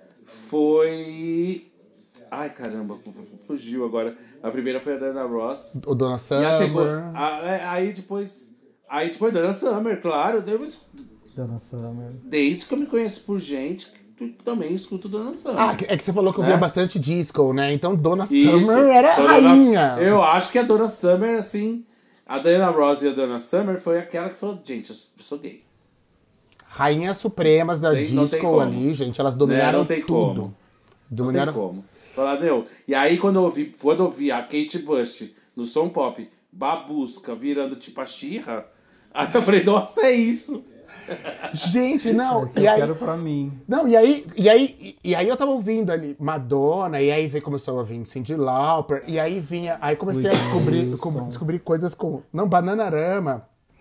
foi... Ai, caramba, fugiu agora. A primeira foi a Diana Ross. o Donna E a segunda... Summer. a- é, Aí depois... Aí depois Donna Summer, claro. Depois, Dona Summer. desde que eu me conheço por gente, que também escuto Donna Summer. Ah, é que você falou que eu Né? via bastante disco, né? Então Donna Isso. Summer era Então, rainha. Donna- Eu acho que a Donna Summer, assim... A Diana Ross e a Donna Summer foi aquela que falou, gente, eu sou gay. Rainhas supremas da Tem- não tem disco como. ali, gente. Elas Né? dominaram Não tem tudo. como. Não Dominaram... tem como. Falar, deu. E aí, quando eu ouvi, quando eu vi a Kate Bush no som pop, babusca, virando tipo a Xirra, aí eu falei, nossa, é isso. Gente, não. Esse E eu aí, quero pra mim. não, e aí, e aí, e aí eu tava ouvindo ali Madonna, e aí veio, começou a vir Cyndi Lauper, e aí vinha, aí comecei a descobrir, com- descobrir coisas com, não, Bananarama.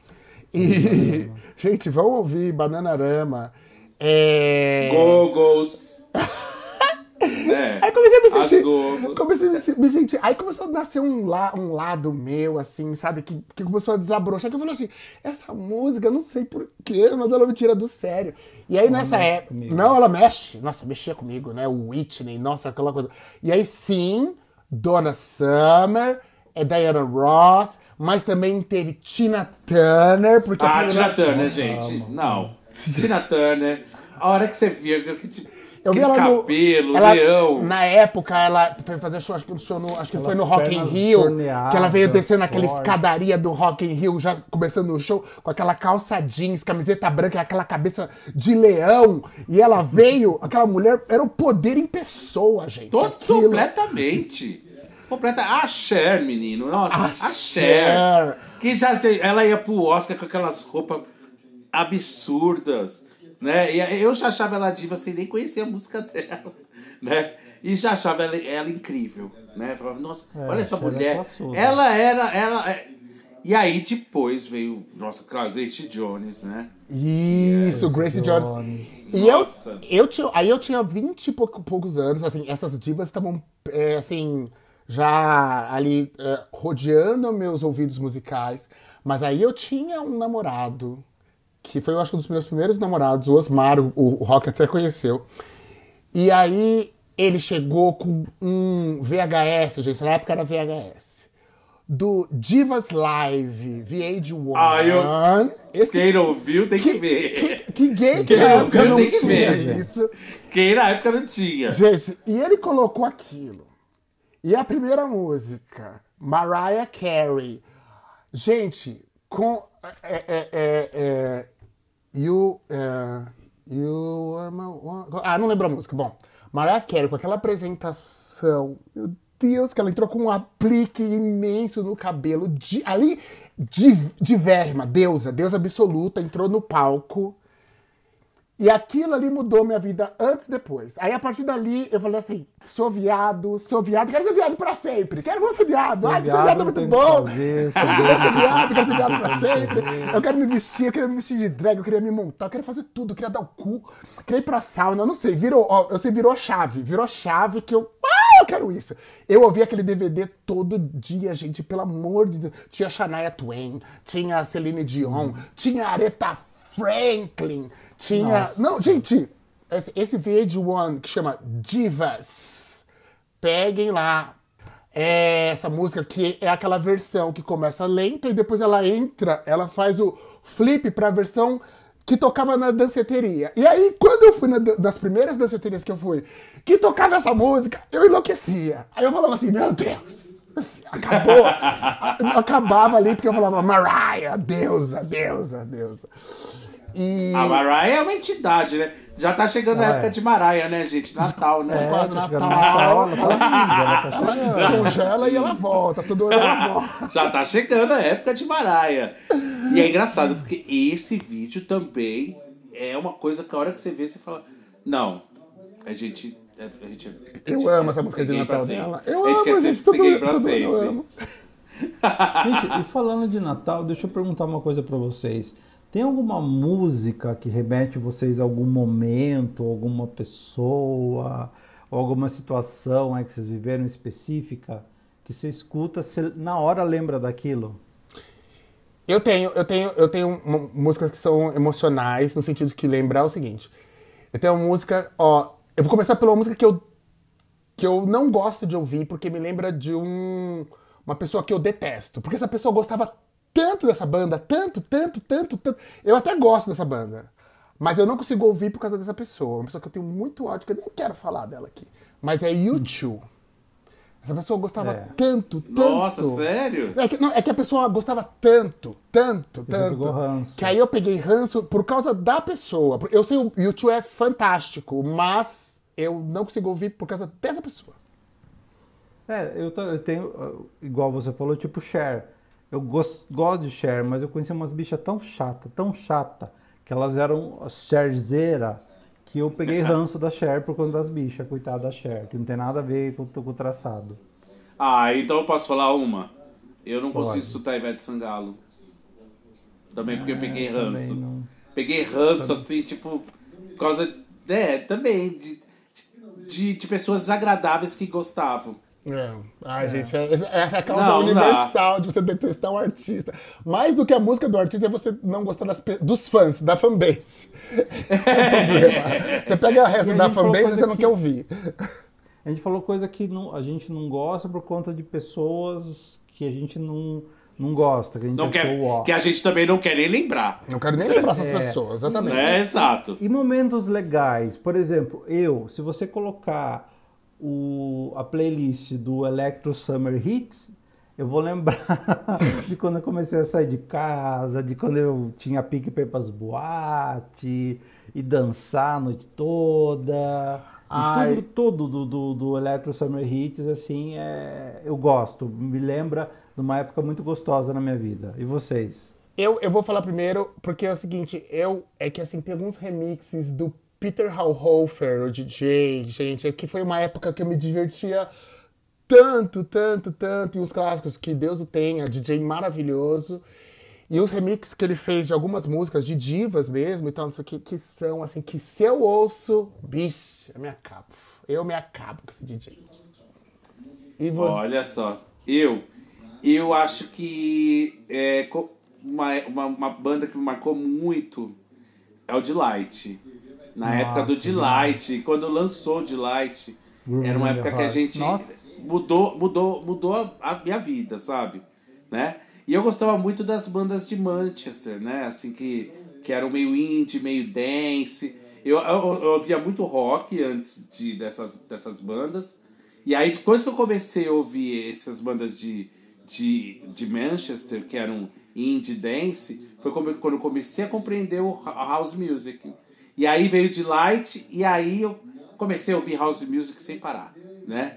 E, gente, vamos ouvir Bananarama. É... Gogos. É. Aí comecei a me As sentir. Gogos. Comecei a me, se- me sentir. Aí começou a nascer um, la, um lado meu, assim, sabe? Que, que começou a desabrochar. Que eu falei assim: essa música, eu não sei porquê, mas ela me tira do sério. E aí nessa época. comigo. Não, ela mexe. Nossa, mexia comigo, né? O Whitney, nossa, aquela coisa. E aí sim, Donna Summer, é Diana Ross, mas também teve Tina Turner, porque a Ah, primeira- Tina Turner, gente. Não. Tina Turner. A hora que você via que tipo, Eu vi aquele ela no. cabelo, ela, leão. Na época, ela foi fazer show, acho que, no show no, acho que foi Aquelas no Rock in pernas Rio. torneadas, Que ela veio descendo aquela forte. escadaria do Rock in Rio, já começando o show, com aquela calça jeans, camiseta branca, aquela cabeça de leão. E ela veio, aquela mulher, era o poder em pessoa, gente. To- aquilo. Completamente. Completa. A Cher, menino. Não, a, A Cher. Cher. Que já te- ela ia pro Oscar com aquelas roupas absurdas. Né? E eu já achava ela diva sem nem conhecer a música dela. Né? E já achava ela, ela incrível. Né? Falava, nossa, É, olha essa Cher é mulher. classuda. Ela era. Ela, é- E aí depois veio, nossa, claro, Grace Jones, né? Isso, Grace Jones. Jones. E eu, Nossa. eu tinha, aí eu tinha vinte e pouco- poucos anos, assim, essas divas estavam, é, assim, já ali é, rodeando meus ouvidos musicais. Mas aí eu tinha um namorado, que foi, eu acho, um dos meus primeiros namorados, o Osmar, o, o Rock até conheceu. E aí ele chegou com um V H S, gente, na época era V H S, do Divas Live, V H um. Ah, eu- Esse, Quem não viu tem que, que, ver. que, que gay que Quem na não época viu não tem que tinha ver. isso. Quem na época não tinha. Gente, e ele colocou aquilo. E a primeira música, Mariah Carey. Gente, com... É, é, é, é, you, é, you are my one... Ah, não lembro a música. Bom, Mariah Carey com aquela apresentação... Meu Deus, que ela entrou com um aplique imenso no cabelo. De, ali, div, divérrima, deusa, deusa absoluta, entrou no palco. E aquilo ali mudou minha vida antes e depois. Aí, a partir dali, eu falei assim, sou viado, sou viado, quero ser viado pra sempre. Quero ser viado. Ser Ai, ser viado viado é não muito tem o que bom. fazer, Eu ser quero ser viado, quero ser viado pra sempre. Eu quero me vestir, eu queria me vestir de drag, eu queria me montar, eu queria fazer tudo, eu queria dar o cu, eu queria ir pra sauna, eu não sei, virou, ó, eu sei, virou a chave, virou a chave que eu... Ah, eu quero isso. Eu ouvi aquele D V D todo dia, gente, pelo amor de Deus. Tinha Shania Twain, tinha a Celine Dion, hum. tinha a Aretha Franklin, tinha... Nossa. Não, gente, esse, esse V H um que chama Divas, peguem lá. É essa música que é aquela versão que começa lenta e depois ela entra, ela faz o flip pra versão que tocava na danceteria. E aí, quando eu fui na, nas primeiras danceterias que eu fui, que tocava essa música, eu enlouquecia. Aí eu falava assim, meu Deus, acabou. Acabava ali porque eu falava, Mariah, deusa, deusa, deusa. E... A Mariah é uma entidade, né? Já tá chegando a Ah, época é. de Mariah, né, gente? Natal, né? É, Quase tá chegando Natal. Natal, ela tá linda, ela tá chegando. Ela congela e ela volta, tudo ela volta. Já tá chegando a época de Mariah. E é engraçado, porque esse vídeo também é uma coisa que a hora que você vê, você fala... Não, a gente... A gente Eu amo essa música de ser gay pra Natal sempre. dela. Eu a gente amo, quer gente, ser, tudo- ser gay pra tudo eu sempre. amo. Gente, e falando de Natal, deixa eu perguntar uma coisa pra vocês. Tem alguma música que remete vocês a algum momento, alguma pessoa, ou alguma situação aí que vocês viveram específica, que você escuta, você na hora lembra daquilo? Eu tenho, eu tenho, eu tenho m- músicas que são emocionais, no sentido que lembrar o seguinte. Eu tenho uma música, ó, eu vou começar pela música que eu, que eu não gosto de ouvir, porque me lembra de um, uma pessoa que eu detesto. Porque essa pessoa gostava tanto dessa banda, tanto, tanto, tanto, tanto. Eu até gosto dessa banda, mas eu não consigo ouvir por causa dessa pessoa. Uma pessoa que eu tenho muito ódio, que eu nem quero falar dela aqui. Mas é U dois. Essa pessoa gostava É. tanto, tanto. Nossa, sério? É que, não, é que a pessoa gostava tanto, tanto, Você pegou tanto. ranço. Que aí eu peguei ranço por causa da pessoa. Eu sei, o U dois é fantástico, mas eu não consigo ouvir por causa dessa pessoa. É, eu, ta- eu tenho, uh, igual você falou, tipo Cher. Eu gos- gosto de Cher, mas eu conheci umas bichas tão chata, tão chata, que elas eram Cherzeira, que eu peguei ranço da Cher por conta das bichas, coitada da Cher, que não tem nada a ver com, com o traçado. Ah, então eu posso falar uma? Eu não Pode. consigo escutar Ivete Sangalo. Também porque eu peguei também ranço. não. Peguei ranço, assim, tipo, por causa... É, também, de, de, de pessoas desagradáveis que gostavam. É. Ai, gente, é- essa essa é a causa Não, não universal de você detestar um artista. Mais do que a música do artista é você não gostar das pe- dos fãs, da fanbase. Esse é o problema. Você pega a E resto a da gente falou fanbase e coisa você não que- quer ouvir. A gente falou coisa que não- a gente não gosta por conta de pessoas que a gente não, não gosta, que a gente Não achou quer, ó. que a gente também não quer nem lembrar. Não quero nem lembrar essas É. pessoas, exatamente. É, exato. E momentos legais, por exemplo, eu, se você colocar o, a playlist do Electro Summer Hits, eu vou lembrar de quando eu comecei a sair de casa, de quando eu tinha pique pra ir pras boate e dançar a noite toda. Ai. E tudo, tudo do, do, do Electro Summer Hits, assim, é, eu gosto. Me lembra de uma época muito gostosa na minha vida. E vocês? Eu, eu vou falar primeiro, porque é o seguinte, eu, é que assim, tem alguns remixes do Peter Hallhofer, o D J, gente, é que foi uma época que eu me divertia tanto, tanto, tanto, e os clássicos, que Deus o tenha, D J maravilhoso, e os remixes que ele fez de algumas músicas, de divas mesmo, e tal, não sei o que, que são, assim, que se eu ouço, bicho, eu me acabo, eu me acabo com esse D J. E você? Olha só, eu, eu acho que é, co- uma, uma, uma banda que me marcou muito é o Delight. Na Nossa, época do Delight, quando lançou o Delight, Grooves era uma in the época que a Heart. gente Nossa. mudou, mudou, mudou a, a minha vida, sabe? né? E eu gostava muito das bandas de Manchester, né? Assim, que, que eram meio indie, meio dance. Eu, eu, eu ouvia muito rock antes de, dessas, dessas bandas. E aí, depois que eu comecei a ouvir essas bandas de, de, de Manchester, que eram indie dance, foi quando eu comecei a compreender o house music. E aí veio Delight, e aí eu comecei a ouvir house music sem parar, né?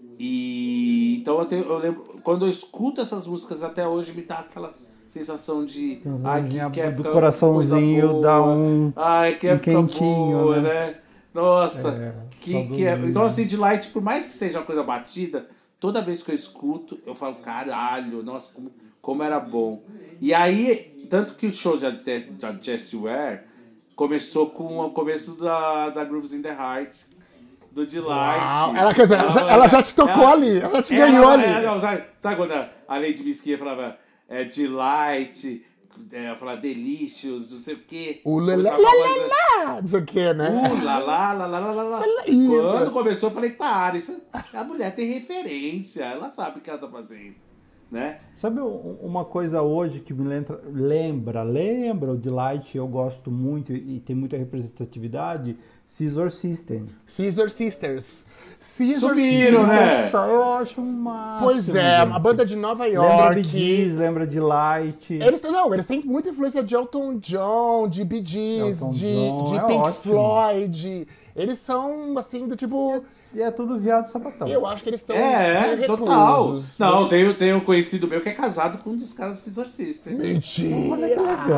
E então eu, tenho, eu lembro, quando eu escuto essas músicas até hoje, me dá aquela sensação de ai, que, que do coraçãozinho dá um, ai, que um época quentinho, boa, né? né? Nossa, É, que, que é, então assim, Delight, por mais que seja uma coisa batida, toda vez que eu escuto, eu falo, caralho, nossa, como, como era bom. E aí, tanto que o show da, da Jessie Ware começou com o começo da, da Grooves in the Heights, do Delight. Uau, ela, quer dizer, ela, já, ela já te tocou ela, ali, ela te ela, ganhou ela, ali. Ela, não, sabe, sabe quando a, a Lady Bisquia falava é, Delight, é, ela falava Delicious, não sei o quê. O lá, lá, lá, lá, não sei o quê, né? Uh, lá, lá, lá, lá, lá, lá, lá. Quando começou, eu falei, para, isso, a mulher tem referência, ela sabe o que ela tá fazendo, né? Sabe uma coisa hoje que me lembra, lembra, lembra o Delight, eu gosto muito e tem muita representatividade? Scissor System. Scissor Sisters. Scissor Sumiram, né? Nossa, eu acho massa. Pois é, uma banda de Nova York. Lembra Bee Gees, lembra Delight. Eles, não, eles têm muita influência de Elton John, de Bee Gees, Elton de, John, de é Pink ótimo. Floyd. Eles são, assim, do tipo... E é tudo viado sapatão. Eu acho que eles estão É, é, total. Não, tenho, tenho um conhecido meu que é casado com um dos caras do Scissor Sisters. Mentira! Olha que legal.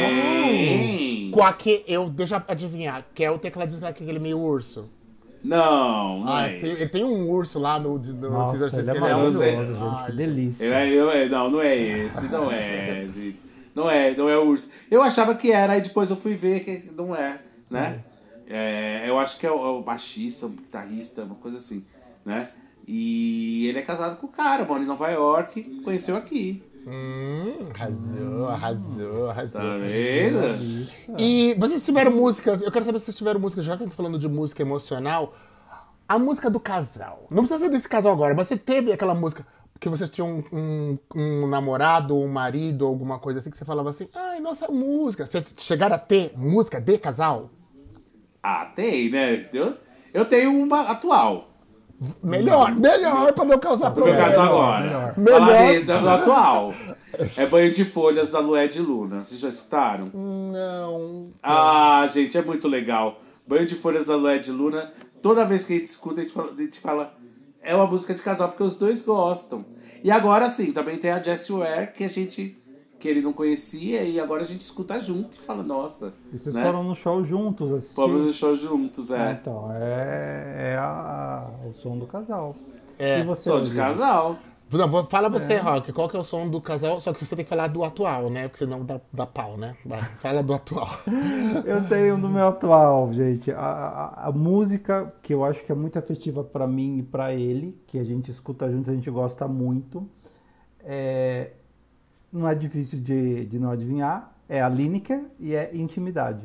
Sim! Com aquele, eu, deixa eu adivinhar, que é o tecladista com aquele meio urso. Não, não Ah, é tem, isso. ele tem um urso lá no, no Nossa, Scissor ele é Sisters, maravilhoso, um- gente. Que delícia. Ele é- eu- é- não, não é esse, não é, gente. Não é, não é o urso. Eu achava que era, aí depois eu fui ver que não é, né? É, eu acho que é o, é o baixista, o guitarrista, uma coisa assim, né? E ele é casado com o cara, mora em Nova York, conheceu aqui. Hum, arrasou, arrasou, arrasou. Tá vendo? E vocês tiveram músicas, eu quero saber se vocês tiveram músicas, já que eu tô falando de música emocional, a música do casal. Não precisa ser desse casal agora, mas você teve aquela música que você tinha um, um, um namorado, um marido, alguma coisa assim, que você falava assim, ai, nossa música. Vocês chegaram a ter música de casal? Ah, tem, né? Eu, eu tenho uma atual. Melhor, melhor pra não causar Do meu problema. caso agora. Melhor. Falar de- do atual. É Banho de Folhas da Lué de Luna. Vocês já escutaram? Não. Ah, gente, é muito legal. Banho de Folhas da Lué de Luna. Toda vez que a gente escuta, a gente fala, a gente fala é uma música de casal, porque os dois gostam. E agora sim, também tem a Jessie Ware, que a gente que ele não conhecia, e agora a gente escuta junto e fala, nossa. E vocês né? foram no show juntos assistir? Fomos no show juntos, Ah, é. então, é, é a- o som do casal. É, e você, Som de Rodrigo? casal. Não, vou- fala você, Rock, qual que é o som do casal? Só que você tem que falar do atual, né? Porque senão dá, dá pau, né? Vai, fala do atual. Eu tenho no meu atual, gente, a, a, a música que eu acho que é muito afetiva pra mim e pra ele, que a gente escuta junto, a gente gosta muito, é, não é difícil de, de não adivinhar, é a Lineker e é Intimidade.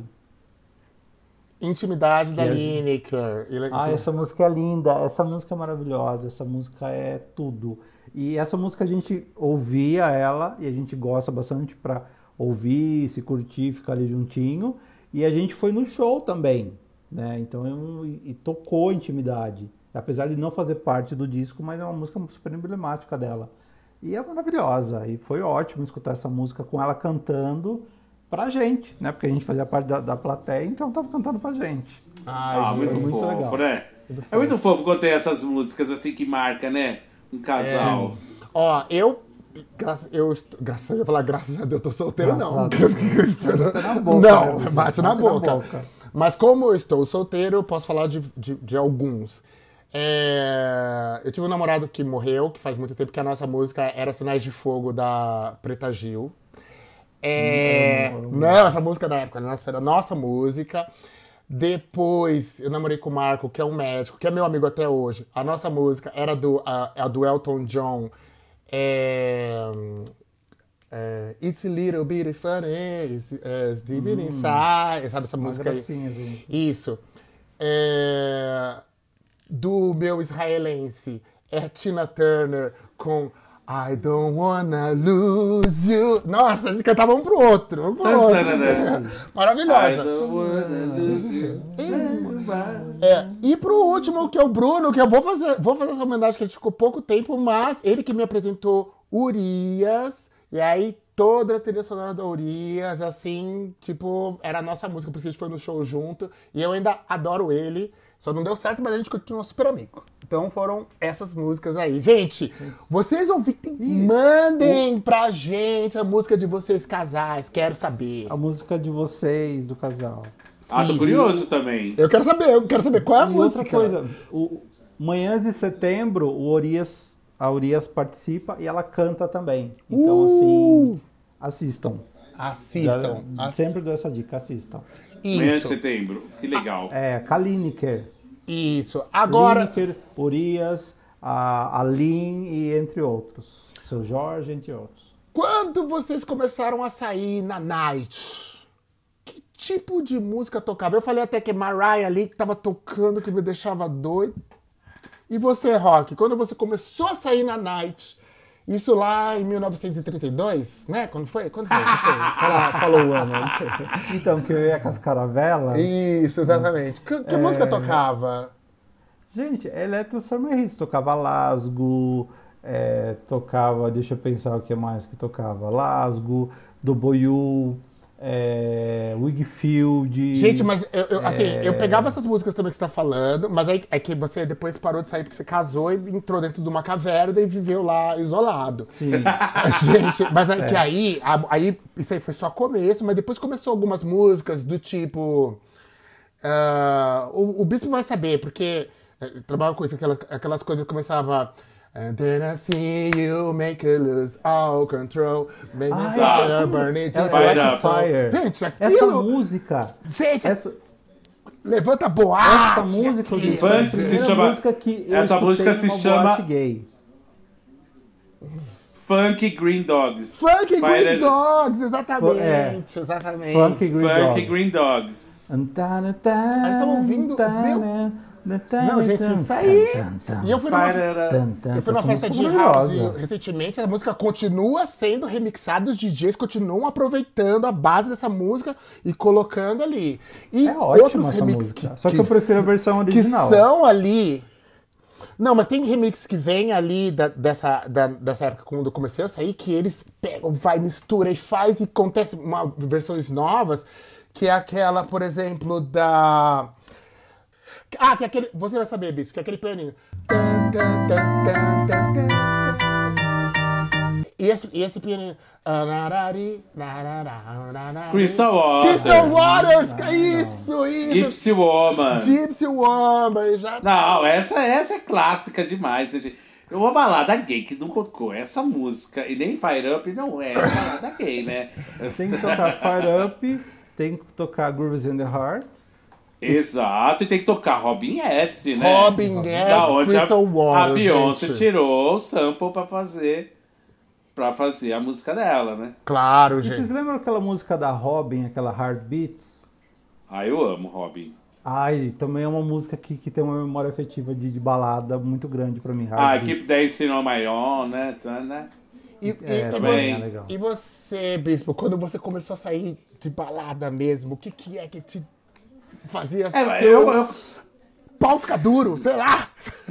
Intimidade da Que a Lineker. Ele- Ah, essa música é linda, essa música é maravilhosa, essa música é tudo. E essa música a gente ouvia ela e a gente gosta bastante pra ouvir, se curtir, ficar ali juntinho. E a gente foi no show também, né? Então, eu- e tocou Intimidade. Apesar de não fazer parte do disco, mas é uma música super emblemática dela. E é maravilhosa. E foi ótimo escutar essa música com ela cantando pra gente, né? Porque a gente fazia parte da, da plateia, então tava cantando pra gente. Ai, Ah, gente, muito, muito fofo, legal. né? É muito fofo quando tem essas músicas assim que marca, né? Um casal. Ó, eu. Graças, eu, estou- graças, eu ia falar, graças a Deus, eu tô solteiro, Graças não. a Deus. Bate na boca, não, né? bate na Bate na boca. boca. Mas como eu estou solteiro, eu posso falar de, de, de alguns. É, eu tive um namorado que morreu, que faz muito tempo, que a nossa música era Sinais de Fogo, da Preta Gil. É, não, essa música na época, nossa, era a nossa música. Depois, eu namorei com o Marco, que é um médico, que é meu amigo até hoje. A nossa música era do, a, a do Elton John. É, é, It's a little bit funny, it's, it's deep inside. Sabe essa Uma música aí? gracinha, gente. Isso. É, do meu israelense, é Tina Turner com I don't wanna lose you. Nossa, a gente cantava um pro outro. Um pro outro. Maravilhosa. I don't wanna lose you. É, e pro último, que é o Bruno, que eu vou fazer, vou fazer essa homenagem, que ele ficou pouco tempo, mas ele que me apresentou Urias, e aí toda a trilha sonora da Urias, assim, tipo, era a nossa música, porque a gente foi no show junto, e eu ainda adoro ele, só não deu certo, mas a gente continua super amigo. Então foram essas músicas aí. Gente, vocês ouvirem, mandem pra gente a música de vocês casais, quero saber. A música de vocês, do casal. Ah, tô curioso também. Eu quero saber, eu quero saber qual é a E música. outra coisa, o Manhãs de Setembro, o Urias, a Urias participa e ela canta também. Então, Uh! assim, assistam. Assistam. Já- Ass- Sempre dou essa dica, assistam. Amanhã de Isso, setembro. Que legal. É, Kalineker. isso. Agora, Lineker, Urias, a Aline e entre outros. Seu Jorge, entre outros. quando vocês começaram a sair na night, que tipo de música tocava? Eu falei até que Mariah ali que tava tocando, que me deixava doido. E você, Rock, quando você começou a sair na night, isso lá em mil novecentos e trinta e dois, né? Quando foi? Quando foi? Não sei. Fala, falou o ano, não sei. Então, que eu ia com as caravelas. Isso, exatamente. Que, que música tocava? Gente, Electro Summer Hits. Tocava Lasgo, é, tocava, deixa eu pensar o que mais que tocava. Lasgo, Do Boyu, é, Wigfield. Gente, mas eu, eu, assim, É. eu pegava essas músicas também que você tá falando, mas aí é que você depois parou de sair porque você casou e entrou dentro de uma caverna e viveu lá isolado. Sim. Gente, mas é que aí, a- aí, isso aí foi só começo, mas depois começou algumas músicas do tipo. ah, o, o Bispo vai saber, porque eh, trabalhava com isso, aquelas, aquelas coisas que começava. And then I see you make it lose all control. Make Ah, it essa- burn it Ela to Fire Like Up. Fire. Gente, Essa aquilo. música. Gente, Essa, levanta boate. essa música, aquilo. gente, foi a Funk se primeira chama- música que eu essa escutei música se numa chama- boate gay. Funk Green Dogs. Funk Fire- Green Dogs, É. exatamente, exatamente. Funk Green Funk Dogs. Green Dogs. A gente tava ouvindo, Não, gente, isso aí. E eu fui numa, Fire Up. eu fui numa festa de house recentemente, a música continua sendo remixada, os D Js continuam aproveitando a base dessa música e colocando ali. E É ótima outros essa remixes música. Só que eu prefiro a versão original. Que são ali. Não, mas tem remix que vem ali da- dessa, da- dessa época, quando eu comecei a sair, que eles pegam, vai, mistura e faz, e acontece uma, versões novas, que é aquela, por exemplo, da... Ah, que é aquele... Você vai saber, Bispo, que é aquele pianinho. Tan, tan, tan, tan, tan, tan, tan. E esse, e esse pianinho... Ararari, nararararari. Crystal Waters. Crystal Waters! que é Isso, isso! Gypsy Woman. Gypsy Woman, já... Não, essa, essa é clássica demais, gente. Uma balada gay que não colocou essa música e nem Fire Up não é uma balada gay, né? Tem que tocar Fire Up, tem que tocar Grooves in the Heart. Exato, e tem que tocar Robin S, né? Robin S, Da onde a, Crystal Waters, a Beyoncé gente. tirou o sample pra fazer, pra fazer a música dela, né? Claro, E vocês gente. lembram aquela música da Robin, aquela Heartbeats? Ah, eu amo Robin. Ai, também é uma música que, que tem uma memória afetiva de, de balada muito grande pra mim. Ah, Heartbeats. Keep Dancing on My Own, né? Tá, né? E, e- É, e também você, é legal. e você, Bispo, quando você começou a sair de balada mesmo, o que, que é que te fazia É, mas seu eu, eu, pau ficar duro? Sei lá.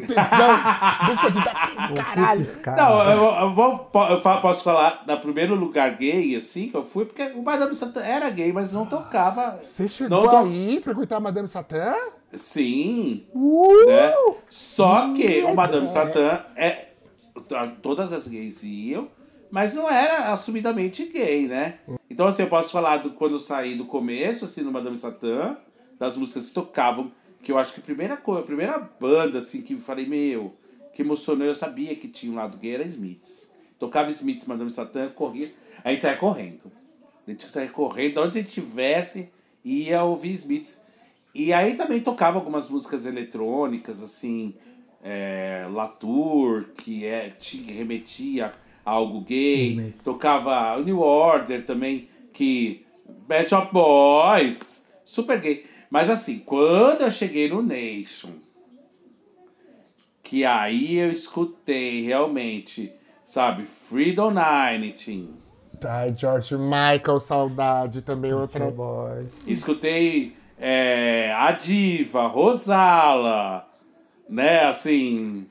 Tesão. Música de dar caralho. Piscar. não, eu, eu, vou, po- eu fa- posso falar no primeiro lugar gay, assim, que eu fui, porque o Madame Satã era gay, mas não tocava. Você chegou não to- aí frequentar a Madame Satã? Sim. Uh! Né? Só que Hum, o Madame é. Satã é. Todas as gays iam, mas não era assumidamente gay, né? Então, assim, eu posso falar do, quando eu saí do começo, assim, no Madame Satã, das músicas que tocavam, que eu acho que a primeira coisa, a primeira banda, assim, que eu falei, meu, que emocionou, eu sabia que tinha um lado gay, era Smiths. Tocava Smiths, Madame Satã, corria, a gente saia correndo. A gente saia correndo, onde a gente estivesse, ia ouvir Smiths. E aí também tocava algumas músicas eletrônicas, assim, é, Latour, que é, tinha, remetia a algo gay. Smiths. Tocava New Order também, que... Pet Shop Boys, super gay. Mas assim, quando eu cheguei no Nation, que aí eu escutei realmente sabe? Freedom nineteen. Ai, George Michael, saudade também, outra. Boys. Escutei é, a Diva, Rosala, né, assim,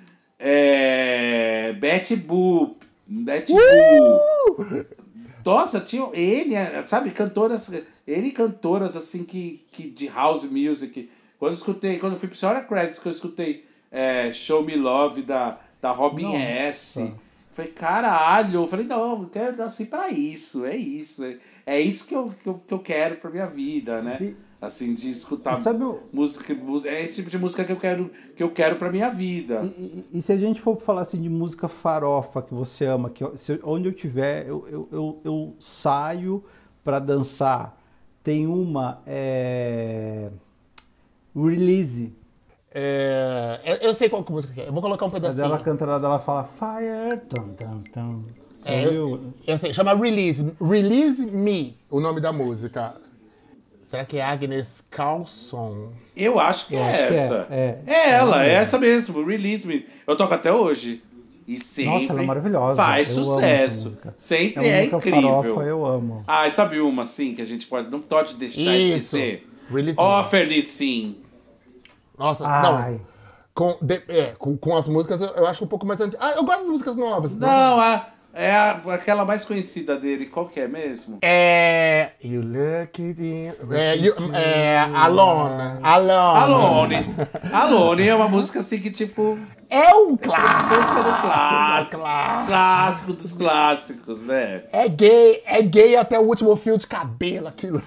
é, Betty Boop, Betty Boop. Nossa, tinha N, sabe, cantoras, N cantoras, assim, que, que de house music. Quando eu escutei, quando eu fui pro Senhora Credits, que eu escutei é, Show Me Love da, da Robin Nossa. S., falei, caralho, eu falei, não, eu quero nascer pra isso, é isso, é, é isso que eu, que, eu, que eu quero pra minha vida, né? E, assim, de escutar sabe o... música, é esse tipo de música que eu quero, que eu quero pra minha vida. E, e, e se a gente for falar assim de música farofa que você ama, que eu, se, onde eu tiver, eu, eu, eu, eu saio pra dançar. Tem uma, é... Release. É, eu, eu sei qual que música que é. Eu vou colocar um Mas pedacinho. ela canta lá, ela fala Fire, tum, tum, tum. É, eu, eu sei, chama Release. Release Me, o nome da música. Será que é Agnes Carlson? Eu acho que Eu é acho que é, essa. é. É ela, É. é essa mesmo, Release Me. Eu toco até hoje. E sempre Nossa, ela é maravilhosa. faz Eu amo essa sucesso. música. Sempre É é, uma música incrível. farofa, eu amo. Ah, e sabe uma assim que a gente pode, não pode deixar de Isso. dizer? Release Me. Offer Sim. Nossa, Ai. não. Com, de- é, com, com as músicas eu, eu acho um pouco mais antigas. Ah, eu gosto das músicas novas. Não, a, é a, aquela mais conhecida dele. Qual que é mesmo? É. You look it in. É, you, é Alone. Alone. Alone. Alone é uma música assim que tipo... É um Clássico, clássico. clássico, clássico. clássico dos clássicos, né? É gay, é gay até o último fio de cabelo, aquilo.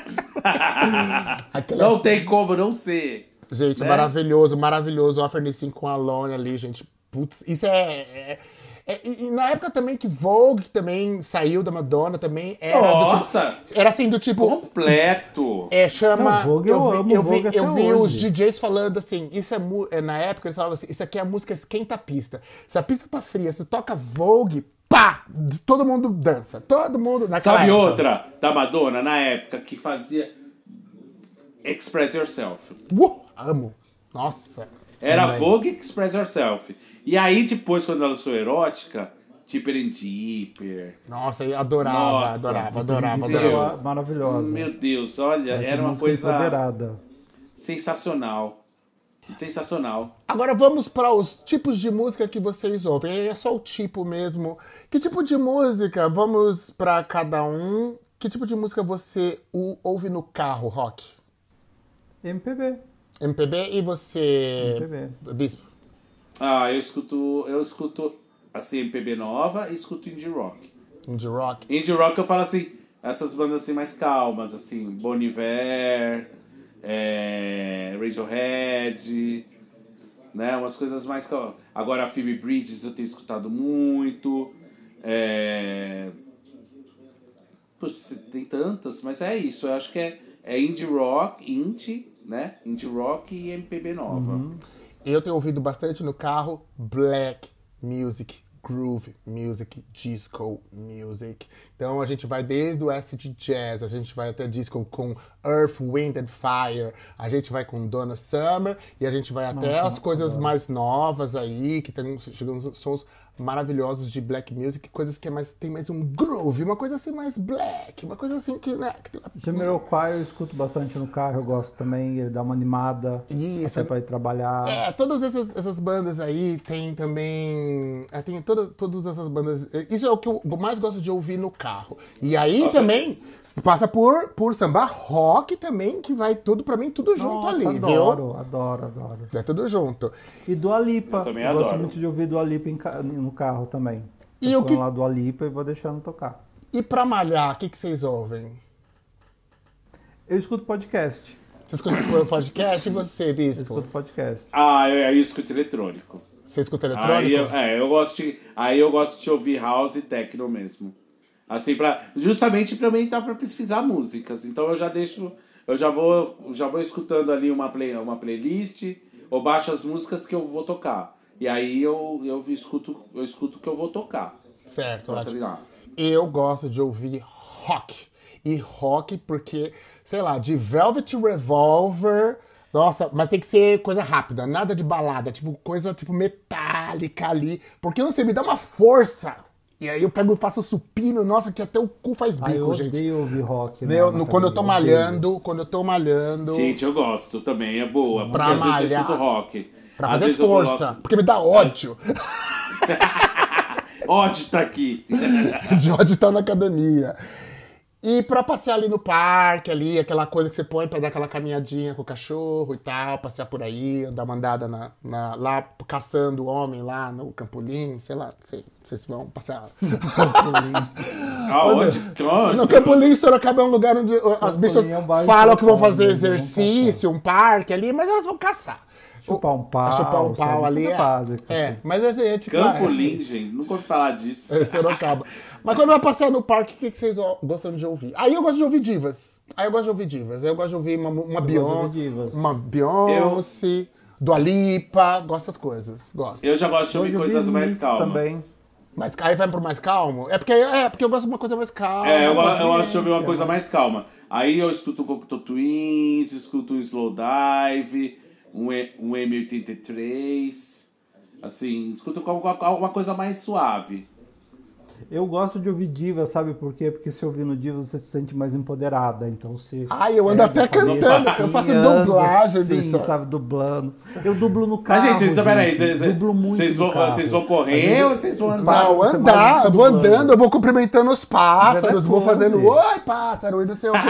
Aquilo é- Não tem como não ser. Gente, né? maravilhoso, maravilhoso. Offer Sim com a Alone ali, gente. Putz, isso é... é- é- e, e na época também que Vogue também saiu da Madonna, também era Nossa! do tipo... Era assim, do tipo... Completo. É, chama... Não, Vogue eu vi, amo eu vi, Vogue até eu vi os hoje. D Js falando assim, isso é, mu- é... Na época eles falavam assim, isso aqui é a música esquenta a pista. Se a pista tá fria, você toca Vogue, pá! Todo mundo dança. Todo mundo... naquela Sabe época. outra da Madonna, na época, que fazia Express Yourself? Uh, amo. Nossa. Era Também. Vogue Express Yourself. E aí, depois, quando ela lançou Erótica, Deeper and Deeper. Nossa, eu adorava, Nossa, adorava, adorava, Deus. adorava. Ela- Maravilhosa. Meu Deus, olha, Essa era uma música coisa empoderada. sensacional. Sensacional. Agora vamos para os tipos de música que vocês ouvem. Aí é só o tipo mesmo. Que tipo de música? Vamos para cada um. Que tipo de música você o- ouve no carro, Rock? M P B. M P B e você, M P B. Bispo? Ah, eu escuto, eu escuto assim, M P B nova e escuto indie rock. Indie rock? Indie rock eu falo assim, essas bandas assim mais calmas, assim, Bon Iver, é, Radiohead, né, umas coisas mais calmas. Agora a Phoebe Bridges eu tenho escutado muito, é... Puxa, tem tantas, mas é isso, eu acho que é, é indie rock, indie, né, indie rock e M P B nova. Eu tenho ouvido bastante no carro black music, groove music, disco music. Então a gente vai desde o acid jazz, a gente vai até disco com Earth, Wind and Fire, a gente vai com Donna Summer e a gente vai até Nossa, as coisas adoro. mais novas aí, que tem chegando uns sons maravilhosos de black music, coisas que é mais, tem mais um groove, uma coisa assim mais black, uma coisa assim que, né, que Jamiroquai eu escuto bastante no carro, eu gosto também, ele dá uma animada. Isso. Até pra ir trabalhar. É, todas essas, essas bandas aí tem também. É, tem toda, todas essas bandas. Isso é o que eu mais gosto de ouvir no carro. E aí Nossa. também passa por, por samba rock também, que vai tudo pra mim, tudo junto Nossa, ali, adoro, adoro, adoro. viu? É tudo junto. E Dua Lipa. Eu também gosto adoro. muito de ouvir Dua Lipa em ca- no carro também. E eu o ponho que- lá Dua Lipa e vou deixando tocar. E pra malhar, o que, que vocês ouvem? Eu escuto podcast. Você escuta o podcast e você, Eu Bispo? escuto podcast. Ah, eu, eu escuto eletrônico. Você escuta Aí eletrônico? eu, é, eu gosto de, aí eu gosto de ouvir house e techno mesmo. Assim, pra, justamente pra mim tá pra precisar músicas. Então eu já deixo, eu já vou, já vou escutando ali uma, play, uma playlist, ou baixo as músicas que eu vou tocar. E aí eu, eu escuto, eu escuto o que eu vou tocar. Certo, Pra ótimo. treinar. Eu gosto de ouvir rock. E rock porque, sei lá, de Velvet Revolver. Nossa, mas tem que ser coisa rápida, nada de balada, tipo coisa tipo metal. metálica ali. Porque você me dá uma força. E aí eu pego e faço supino, nossa, que até o cu faz Ah, eu bico, gente. odeio ouvir rock. né, Meu, na no- quando eu tô academia, odeio. malhando, quando eu tô malhando, Gente, eu gosto também, é boa. Porque Pra às vezes eu malhar. escuto rock. pra às fazer vezes eu força, coloco- porque me dá ódio. Ódio tá aqui. De ódio estar na academia. E pra passear ali no parque, ali, aquela coisa que você põe pra dar aquela caminhadinha com o cachorro e tal, passear por aí, dar uma andada na, na- lá caçando o homem lá no Campolim, sei lá, não sei, não sei se vão passear. Aonde? Onde? No Campolim, Sorocaba é um lugar onde as bichas é um bairro falam que vão Sorocaba, fazer né? Vão exercício, um parque ali, mas elas vão caçar. Chupar um pau. Chupar um pau sabe? ali. Coisa É, básica, é, assim. mas é, é tipo. Campolim, gente. Nunca ouvi falar disso. É, Sorocaba. Mas quando vai passear no parque, o que, que vocês ó- gostam de ouvir? Aí eu gosto de ouvir divas. Aí eu gosto de ouvir divas. Aí eu gosto de ouvir uma, uma gosto de Beyoncé. ouvir divas. Uma Beyoncé, Dua Lipa, gosto dessas coisas. Gosto. Eu já gosto de ouvir Eu ouvi coisas mais Smiths calmas. também. Mas aí vai pro mais calmo? É porque, é porque eu gosto de uma coisa mais calma. É, eu, mais eu acho de ouvir uma lenta. coisa mais calma. Aí eu escuto o Cocteau Twins, escuto um Slow Dive, um, E- um M oitenta e três. Assim, escuto como uma coisa mais suave. Eu gosto de ouvir divas, sabe por quê? Porque se ouvindo divas você se sente mais empoderada. Então se. Ai, eu ando até cantando, eu faço dublagem, sim, bicho. sabe, dublando. Eu dublo no carro. Mas, gente, vocês, peraí, gente. vocês, vocês- Dublo muito vocês no vão, carro. vocês vão Às correr vezes ou eu- vocês vão andar? Não, você andar, vai eu vou dublando. andando, eu vou cumprimentando os pássaros, Já vou dá fazendo close. oi, pássaro, e não sei o quê.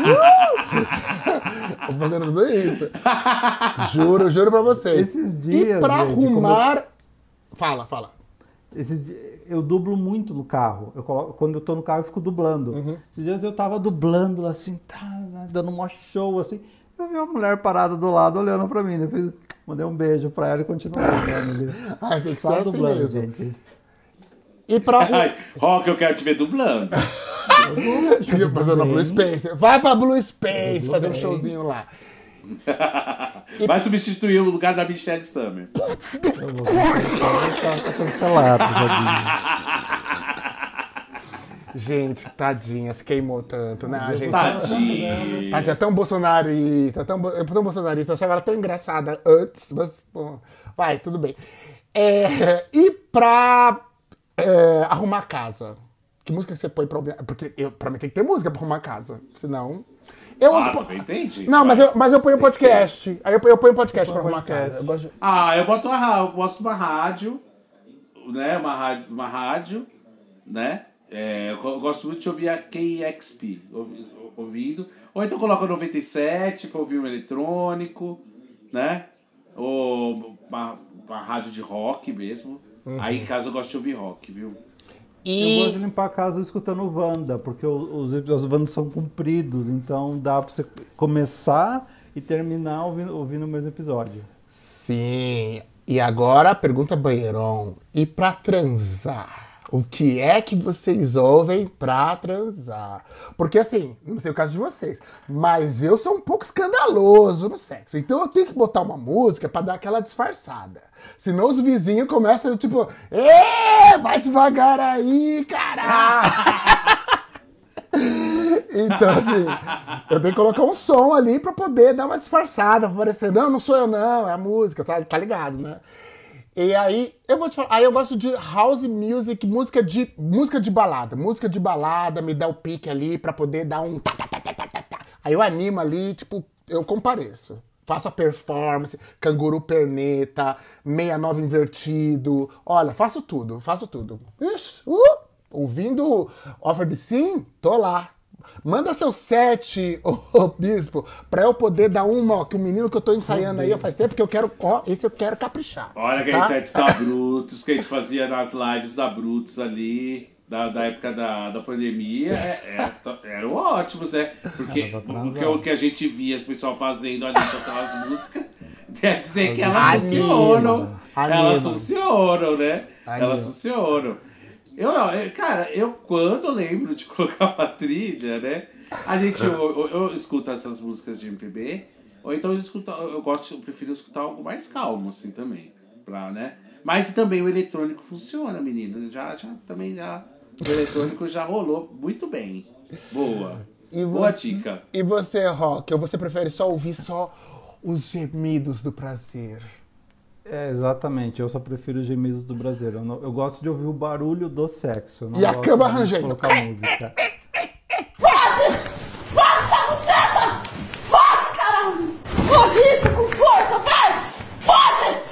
Uh! Vou fazendo tudo isso. Juro, juro pra vocês. Esses dias, E pra gente, como arrumar. Fala, fala. Esses di- eu dublo muito no carro. Eu coloco, quando eu tô no carro, eu fico dublando. Uhum. Esses dias eu tava dublando assim, tá, né, dando um show assim. Eu vi uma mulher parada do lado olhando pra mim. Né? Eu fiz, mandei um beijo pra ela e continuei dublando ali. Ai, tem que ser Só assim dublando, mesmo. gente. E pra arrumar. Ai, Rock, eu quero te ver dublando. Fazer na Blue Space. Vai pra Blue Space fazer um showzinho lá. Vai substituir o lugar da Michelle Summer. Eu vou tá cancelado, Jadinho. Gente, tadinha, se queimou tanto, né? A gente. Tadinho. Tadinha, tão bolsonarista, tão, bo- tão bolsonarista. Eu achava ela tão engraçada antes, mas, pô, vai, tudo bem. É, e pra é, arrumar a casa? Que música que você põe pra alguém? Porque eu, pra mim tem que ter música pra arrumar a casa, senão... Eu Ah, ouço- também tem, gente. Não, mas vai. eu, mas eu ponho podcast. Aí eu ponho, eu ponho podcast pra põe arrumar a podcast. casa. Eu gosto de- Ah, eu boto uma, ra- eu gosto de uma rádio, né? Uma rádio, uma rádio né? É, eu go- eu gosto muito de ouvir a K X P, ouvi- ouvindo. Ou então coloca noventa e sete pra ouvir um eletrônico, né? Ou uma, uma rádio de rock mesmo. Aí em casa eu gosto de ouvir rock, viu? Eu E... gosto de limpar a casa escutando Wanda, porque o- os episódios do Wanda são compridos, então dá pra você começar e terminar ouvindo, ouvindo o mesmo episódio. Sim. E agora a pergunta banheirão. E pra transar? O que é que vocês ouvem pra transar? Porque assim, não sei o caso de vocês, mas eu sou um pouco escandaloso no sexo. Então eu tenho que botar uma música pra dar aquela disfarçada. Senão os vizinhos começam tipo, ê, vai devagar aí, caralho! Então, assim, eu tenho que colocar um som ali pra poder dar uma disfarçada, pra parecer, não, não sou eu não, é a música, tá, tá ligado, né? E aí, eu vou te falar, aí eu gosto de house music, música de, música de balada, música de balada, me dá o pique ali pra poder dar um tá, tá, tá, tá, tá, tá, tá. Aí eu animo ali, tipo, eu compareço. Faço a performance, canguru perneta, sessenta e nove invertido, olha, faço tudo, faço tudo. Ixi, uh, ouvindo Offer the Sim, tô lá. Manda seu set, ô, ô, bispo, pra eu poder dar uma, ó, que o menino que eu tô ensaiando aí faz tempo que eu quero, ó, esse eu quero caprichar. Olha aqueles tá? sets da Brutus que a gente fazia nas lives da Brutus ali, da, da época da, da pandemia, é, é, eram ótimos, né? Porque Era pra o que, transar. o que a gente via as pessoas fazendo ali com aquelas músicas, quer dizer que elas Anima, funcionam. anima. Elas funcionam, né? Anima. Elas funcionam. Eu, eu, cara, eu quando lembro de colocar uma trilha, né? A gente, eu, eu, eu escuto essas músicas de M P B, ou então eu escuto, eu gosto, eu prefiro escutar algo mais calmo, assim, também, pra, né? Mas também o eletrônico funciona, menino, já, já, também já, o eletrônico já rolou muito bem. Boa. E Boa você- dica. E você, Rock, ou você prefere só ouvir só os gemidos do prazer? É, exatamente, eu só prefiro os gemidos do brasileiro. Eu, não- eu gosto de ouvir o barulho do sexo. Eu não E a gosto cama de rangendo. colocar música. Fode! Fode essa buceta! Fode, caralho! Fode isso com força, vai! Fode!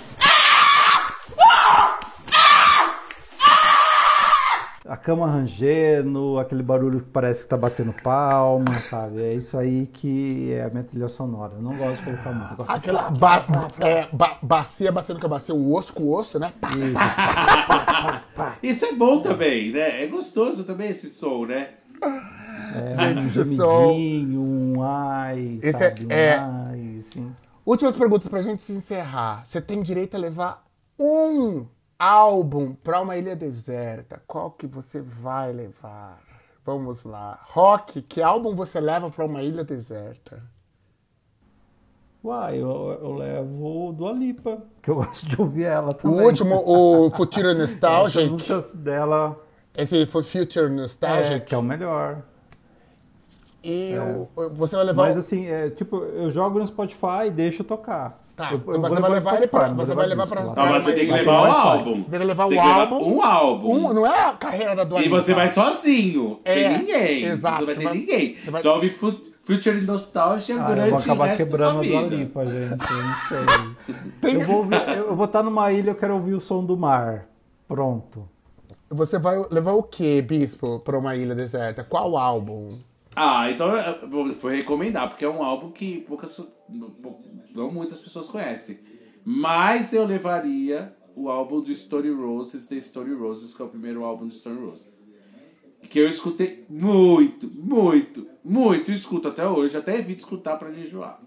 A cama rangendo, aquele barulho que parece que tá batendo palma, sabe? É isso aí que é a minha trilha sonora. Eu não gosto de colocar música. Eu gosto de- Aquela ba é, ba bacia batendo com a bacia, o osso com o osso, né? Pá. Isso é bom também, né? É gostoso também esse som, né? É, um Gente, eu sou- gemidinho, um ai, Esse sabe? Um é- é- ai, assim. Últimas perguntas pra gente se encerrar. Você tem direito a levar um álbum pra uma ilha deserta. Qual que você vai levar? Vamos lá. Rock, que álbum você leva pra uma ilha deserta? Uai, eu, eu levo o Dua Lipa, que eu gosto de ouvir ela O também. último, o Future As Nostalgic. músicas dela, Esse foi Future é, Nostalgic. que é o melhor. E o- o- você vai levar. Mas o- assim, é, tipo, eu jogo no Spotify e deixo tocar. Tá, Eu- então eu vou você vai levar ele pra- Spotify, não você vou vai levar disco pra- lá. Não, mas você tem que Vai ter levar o Wi-Fi. álbum. Você tem que levar Você o tem que levar álbum. um álbum. Um, não é a carreira da Dua E Lipa. você vai sozinho, É, sem ninguém. exato, Você não vai você ter vai- ninguém. você vai- Só ouvir fu- Future Nostalgia Ah, eu durante vou o acabar resto da quebrando sua a Dua vida. Lipa, gente. Eu não sei. Eu vou ouvir- eu vou estar numa ilha, eu quero ouvir o som do mar. Pronto. Você vai levar o quê, Bispo, pra uma ilha deserta? Qual álbum? Ah, então eu vou vou recomendar, porque é um álbum que poucas, não não muitas pessoas conhecem. Mas eu levaria o álbum do Stone Roses, The Stone Roses, que é o primeiro álbum do Stone Roses. Que eu escutei muito, muito, muito. Eu escuto até hoje, até evito escutar pra não enjoar.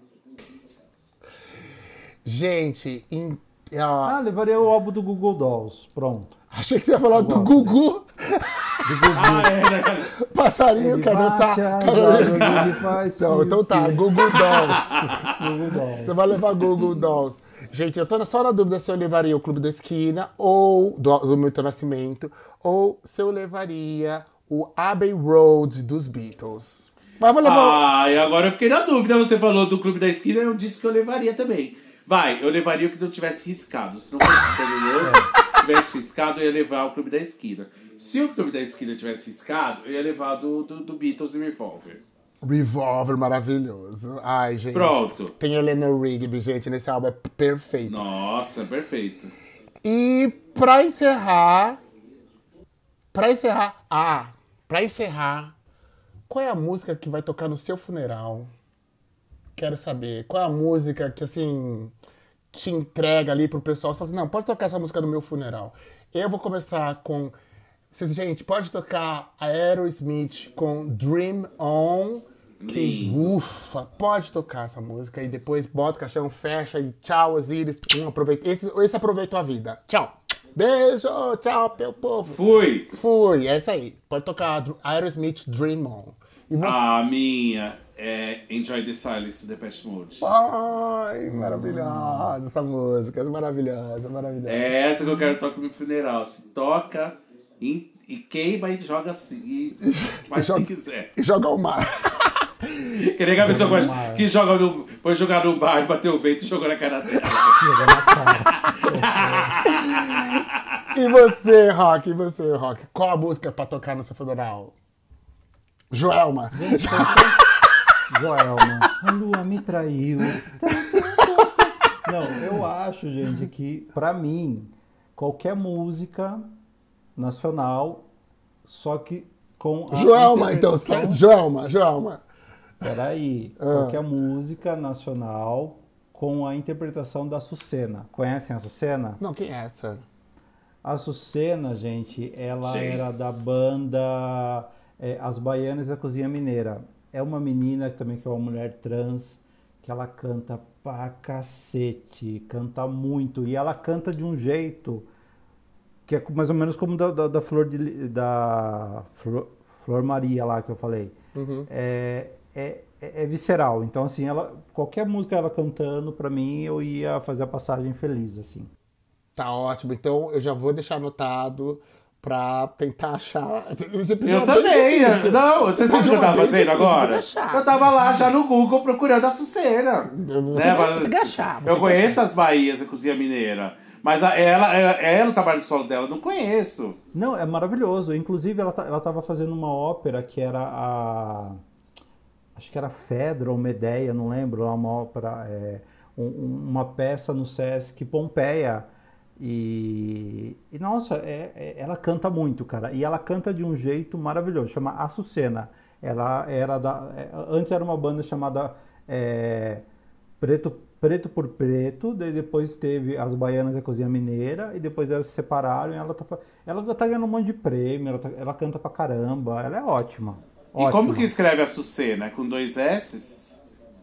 Gente, em- Ah, ó, levaria o álbum do Google Dolls. Pronto. achei que você ia falar do Gugu. Ah, é, né? Passarinho, quer dançar? bate as asas, ele faz Então, então tá, fio. Google Dolls. Google Dolls. Você vai levar Google Dolls. Gente, eu tô na- só na dúvida se eu levaria o Clube da Esquina, ou do, do Milton Nascimento, ou se eu levaria o Abbey Road dos Beatles. Mas eu vou levar o- Ah, e agora eu fiquei na dúvida. Você falou do Clube da Esquina, eu disse que eu levaria também. Vai, eu levaria o que não tivesse riscado. Se não fosse Stone tivesse riscado, eu ia levar o Clube da Esquina. Se o Clube da Esquina tivesse riscado, eu ia levar do, do, do Beatles e Revolver. Revolver maravilhoso. Ai, gente. Pronto. Tem Eleanor Rigby, gente, nesse álbum é perfeito. Nossa, perfeito. E pra encerrar, pra encerrar, ah, pra encerrar, qual é a música que vai tocar no seu funeral? Quero saber. Qual é a música que, assim, te entrega ali pro pessoal? Você fala assim, não, pode tocar essa música no meu funeral. Eu vou começar com... Vocês, gente, pode tocar Aerosmith com Dream On. Que, Lindo. ufa, pode tocar essa música. E depois bota o caixão, fecha e tchau, Osiris. Um, aproveita. Esse, esse aproveitou a vida. Tchau. Beijo, tchau, meu povo. Fui. Fui, é isso aí. Pode tocar Dr- Aerosmith Dream On. E você... A minha é Enjoy the Silence, do Depeche Mode. Ai, maravilhosa essa música, maravilhosa, maravilhosa. É essa que eu quero tocar no meu funeral. Se toca e, e queima e joga assim. E faz o que quiser. E joga ao mar. Que nem a pessoa que, que joga no, foi jogar no bar, bateu o vento e jogou na cara dela. E você, Rock, e você, Rock? Qual a música pra tocar no seu funeral? Joelma. Joelma, a lua me traiu. Não, eu acho, gente, que pra mim, qualquer música nacional, só que com a Joelma, então, interpretação- certo? Joelma, Joelma. Peraí, qualquer música nacional com a interpretação da Açucena. Conhecem a Açucena? Não, quem é essa? A Açucena, gente, ela Sim. era da banda é, As Baianas da Cozinha Mineira. É uma menina que também que é uma mulher trans, que ela canta pra cacete, canta muito. E ela canta de um jeito que é mais ou menos como da, da, da Flor de Li- da Flor, Flor Maria lá que eu falei. É, é, é, é visceral. Então, assim, ela, qualquer música ela cantando, pra mim, eu ia fazer a passagem feliz, assim. Tá ótimo. Então eu já vou deixar anotado pra tentar achar. Eu também. Eu, não, você sabe o que eu tava fazendo agora? Eu tava lá já no Google procurando a Açucena. Né? Tem que achar. Eu conheço as Bahias, a cozinha mineira. Mas a, ela, ela, ela, o trabalho solo dela, eu não conheço. Não, é maravilhoso. Inclusive, ela, ela tava fazendo uma ópera que era a... Acho que era Fedra ou Medeia, não lembro. Uma ópera, é, um, uma peça no Sesc Pompeia. E, e nossa, é, é, ela canta muito, cara. E ela canta de um jeito maravilhoso. Chama Açucena. Ela era da... É, antes era uma banda chamada é, Preto, Preto por Preto. Daí depois teve as Baianas e a Cozinha Mineira. E depois elas se separaram. E ela tá, ela tá ganhando um monte de prêmio. Ela, tá, ela canta pra caramba. Ela é ótima. E ótima. como que escreve Açucena? É com dois S's?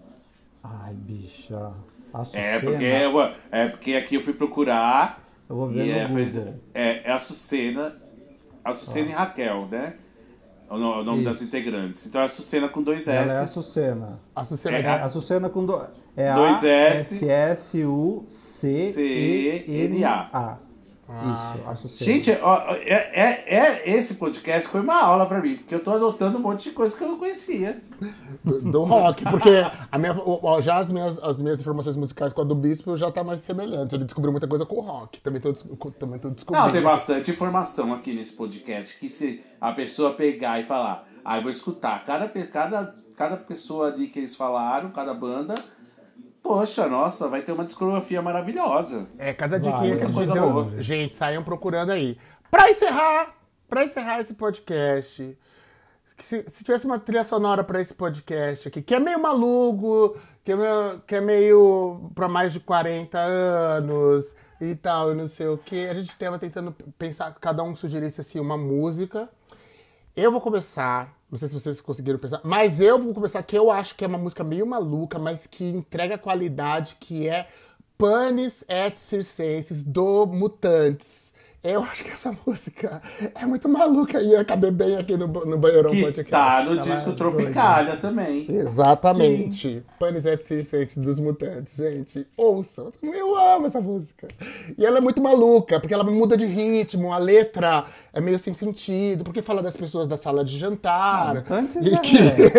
Ai, bicha. Açucena. É porque, eu, é porque aqui eu fui procurar. Eu vou ver e no é, Google. é, é Açucena. Açucena ah. e Raquel, né? É o nome, o nome das integrantes. Então é Açucena com dois S. Ela é Açucena. Açucena é, É Açucena com do... é dois S. S S U C E N A. Isso, Açucena. Gente, ó, é, é, é, esse podcast foi uma aula pra mim, porque eu tô anotando um monte de coisa que eu não conhecia. Do, do rock, porque a minha, ó, já as minhas, as minhas informações musicais com a do Bispo já tá mais semelhante. Ele descobriu muita coisa com o rock. Também tô, também tô descobrindo. Não, tem bastante informação aqui nesse podcast que se a pessoa pegar e falar, ah, eu vou escutar cada, cada, cada pessoa ali que eles falaram, cada banda, poxa, nossa, vai ter uma discografia maravilhosa. É, cada diquinha que a gente coisa deu. boa. Gente, saiam procurando aí. Pra encerrar, pra encerrar esse podcast, se, se tivesse uma trilha sonora pra esse podcast aqui, que é meio maluco, que é meio, que é meio pra mais de quarenta anos e tal, e não sei o que, a gente tava tentando pensar, cada um sugerisse assim uma música. Eu vou começar, não sei se vocês conseguiram pensar, mas eu vou começar que eu acho que é uma música meio maluca, mas que entrega qualidade, que é Panis et Circenses, do Mutantes. Eu acho que essa música é muito maluca e ia caber bem aqui no, no Banheirão Que Podcast. tá no Ela disco é Tropicália também. Exatamente. Panis et Circenses dos Mutantes, gente. Ouçam. Eu amo essa música. E ela é muito maluca, porque ela muda de ritmo, a letra é meio sem sentido, porque fala das pessoas da sala de jantar. Mutantes e é. que...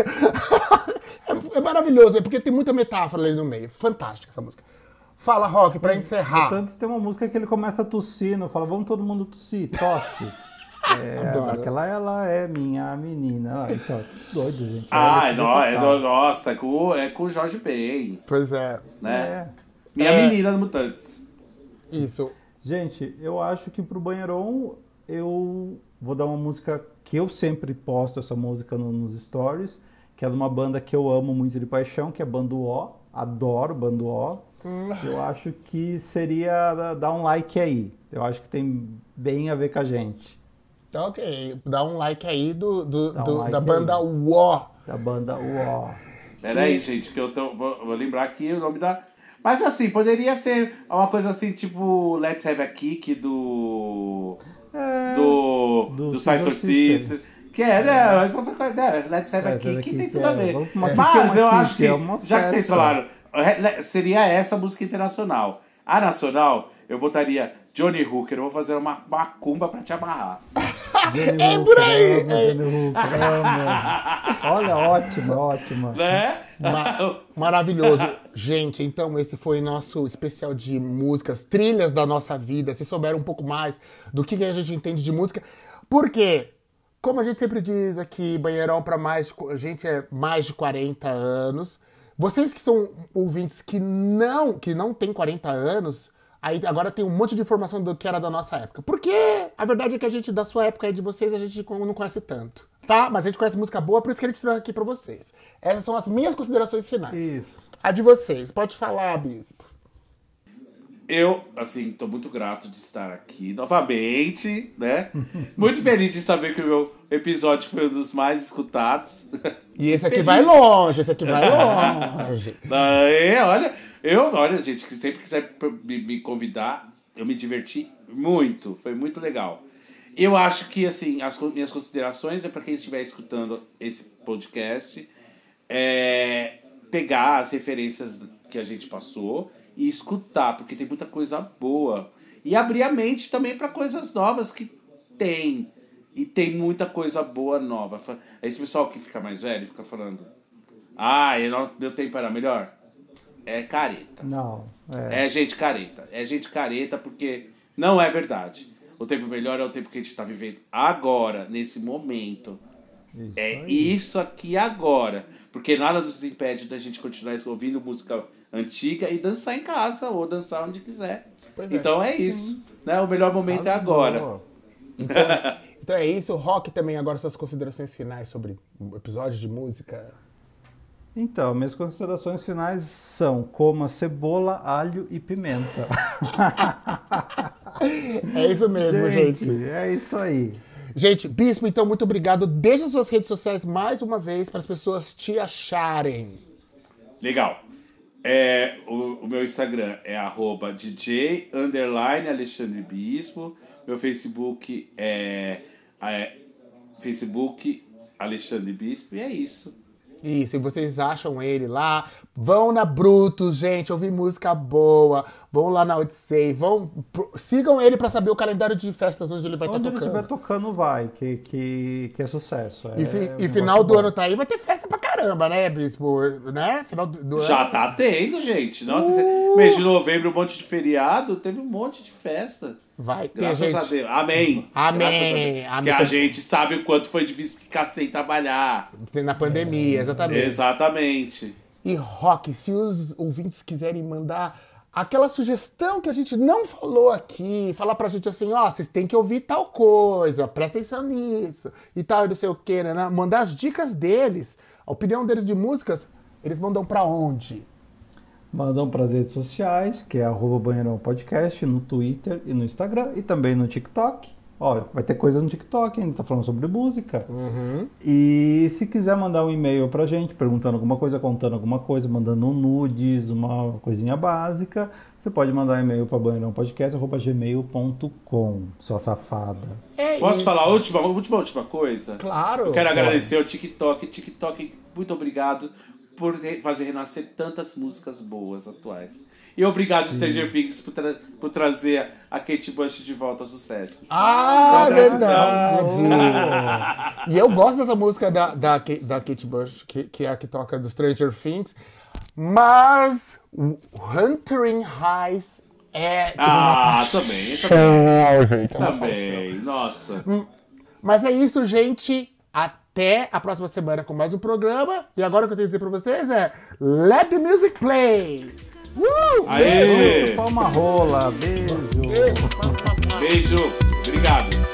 é, é maravilhoso, é porque tem muita metáfora ali no meio. Fantástica essa música. Fala, Rock, pra encerrar. Tanto tem uma música que ele começa tossindo, fala, vamos todo mundo tossir, tosse. É, Adoro. aquela ela é minha menina. Ah, então, tudo doido, gente. Ah, L S D não, é, total. nossa, é com, é com o Jorge Ben, Pois é, né? É. Minha É. menina do Mutantes. isso. Gente, eu acho que pro Banheirão eu vou dar uma música que eu sempre posto essa música no- nos stories, que é de uma banda que eu amo muito de paixão, que é Bando O. Adoro Bando O. Eu acho que seria da- dar um like aí. Eu acho que tem bem a ver com a gente. Tá ok. Dá um like aí do, do, Dá um do- like da aí. banda Uó. Da banda O. Pera aí, gente, que eu tô, vou, vou lembrar aqui o nome da... Mas assim, poderia ser uma coisa assim, tipo Let's Have a Kick do... do... do do Scissor Scissor Sisters. Sisters. Que é, né? Mas vou falar, né, Let's Have a Let's Have a Kick tem Kick, tudo a é. ver. Vamos uma kick, Mas uma eu kick, acho que, é uma já que vocês festa. falaram, re- seria essa música internacional. A nacional, eu botaria Johnny Hooker. Eu vou fazer uma macumba pra te amarrar. Johnny É Hooker, por aí, amo, é. Johnny Hooker, amo. Olha, ótima, ótima. Né? Ma- maravilhoso. Gente, então esse foi nosso especial de músicas, trilhas da nossa vida. Vocês souberam um pouco mais do que que a gente entende de música. Por quê? Como a gente sempre diz aqui, Banheirão para mais de, a gente é mais de quarenta anos. Vocês que são ouvintes que não, que não têm quarenta anos, aí agora tem um monte de informação do que era da nossa época. Porque a verdade é que a gente, da sua época e de vocês, a gente não conhece tanto. Tá? Mas a gente conhece música boa, por isso que a gente trouxe aqui pra vocês. Essas são as minhas considerações finais. Isso. A de vocês. Pode falar, Bispo. Eu, assim, tô muito grato de estar aqui novamente, né? Muito feliz de saber que o meu episódio foi um dos mais escutados. E esse aqui Feliz. vai longe, esse aqui vai longe. É, olha, eu, olha, gente, que sempre quiser me, me convidar, eu me diverti muito, foi muito legal. Eu acho que, assim, as co- minhas considerações é para quem estiver escutando esse podcast, é pegar as referências que a gente passou e escutar, porque tem muita coisa boa. E abrir a mente também para coisas novas que tem. E tem muita coisa boa nova. É esse pessoal que fica mais velho, fica falando... Ah, meu tempo era melhor? É careta. Não. É. é gente careta. É gente careta porque não é verdade. O tempo melhor é o tempo que a gente está vivendo agora, nesse momento. Isso é aí. Isso aqui agora. Porque nada nos impede da gente continuar ouvindo música antiga e dançar em casa ou dançar onde quiser. Pois então é, é isso. Né? O melhor momento Azul. é agora. Então, então é isso. O Rock também, agora suas considerações finais sobre o episódio de música. Então, minhas considerações finais são: coma cebola, alho e pimenta. É isso mesmo, gente, gente. É isso aí. Gente, Bispo, então, muito obrigado. Deixa suas redes sociais mais uma vez para as pessoas te acharem. Legal. É, o, o meu Instagram é arroba D J underline Alexandre Bispo. Meu Facebook é, é Facebook Alexandre Bispo. E é isso. Isso, e vocês acham ele lá, vão na Brutus, gente, ouvir música boa, vão lá na Odyssey, vão, sigam ele pra saber o calendário de festas onde ele vai estar tá tocando. Onde ele estiver tocando vai, que, que, que é sucesso. É, e fi, e final do bom. ano tá aí, vai ter festa pra caramba, né, Bispo? Né? Final do, do Já ano. tá tendo, gente. Nossa, uh! mês de novembro, um monte de feriado, teve um monte de festa. Vai ter, Graças gente. a Deus. Amém. Amém. A Amém. Que a gente sabe o quanto foi difícil ficar sem trabalhar. Na pandemia, exatamente. Exatamente. E Rock, se os ouvintes quiserem mandar aquela sugestão que a gente não falou aqui, falar pra gente assim, ó, oh, vocês têm que ouvir tal coisa, presta atenção nisso, e tal, e não sei o que, né? Mandar as dicas deles, a opinião deles de músicas, eles mandam pra onde? Mandam para as redes sociais, que é arroba Banheirão Podcast, no Twitter e no Instagram, e também no TikTok. Ó, vai ter coisa no TikTok, ainda tá falando sobre música. Uhum. E se quiser mandar um e-mail pra gente, perguntando alguma coisa, contando alguma coisa, mandando um nudes, uma coisinha básica, você pode mandar um e-mail para banheirão podcast arroba gmail ponto com, sua safada. É Posso isso. falar a última, última, última coisa? Claro. Eu quero pode. agradecer ao TikTok. TikTok, muito obrigado por fazer renascer tantas músicas boas atuais. E obrigado, Sim. Stranger Things, por, tra por trazer a Kate Bush de volta ao sucesso. Ah, é verdade! E eu gosto dessa música da, da, da Kate Bush, que, que é a que toca do Stranger Things, mas o Wuthering Heights é... Ah, também, também. gente, também, nossa. Mas é isso, gente. Até a próxima semana com mais um programa. E agora o que eu tenho que dizer pra vocês é Let the music play! Uh! Aê! Beijo, palma rola, beijo! Beijo, obrigado!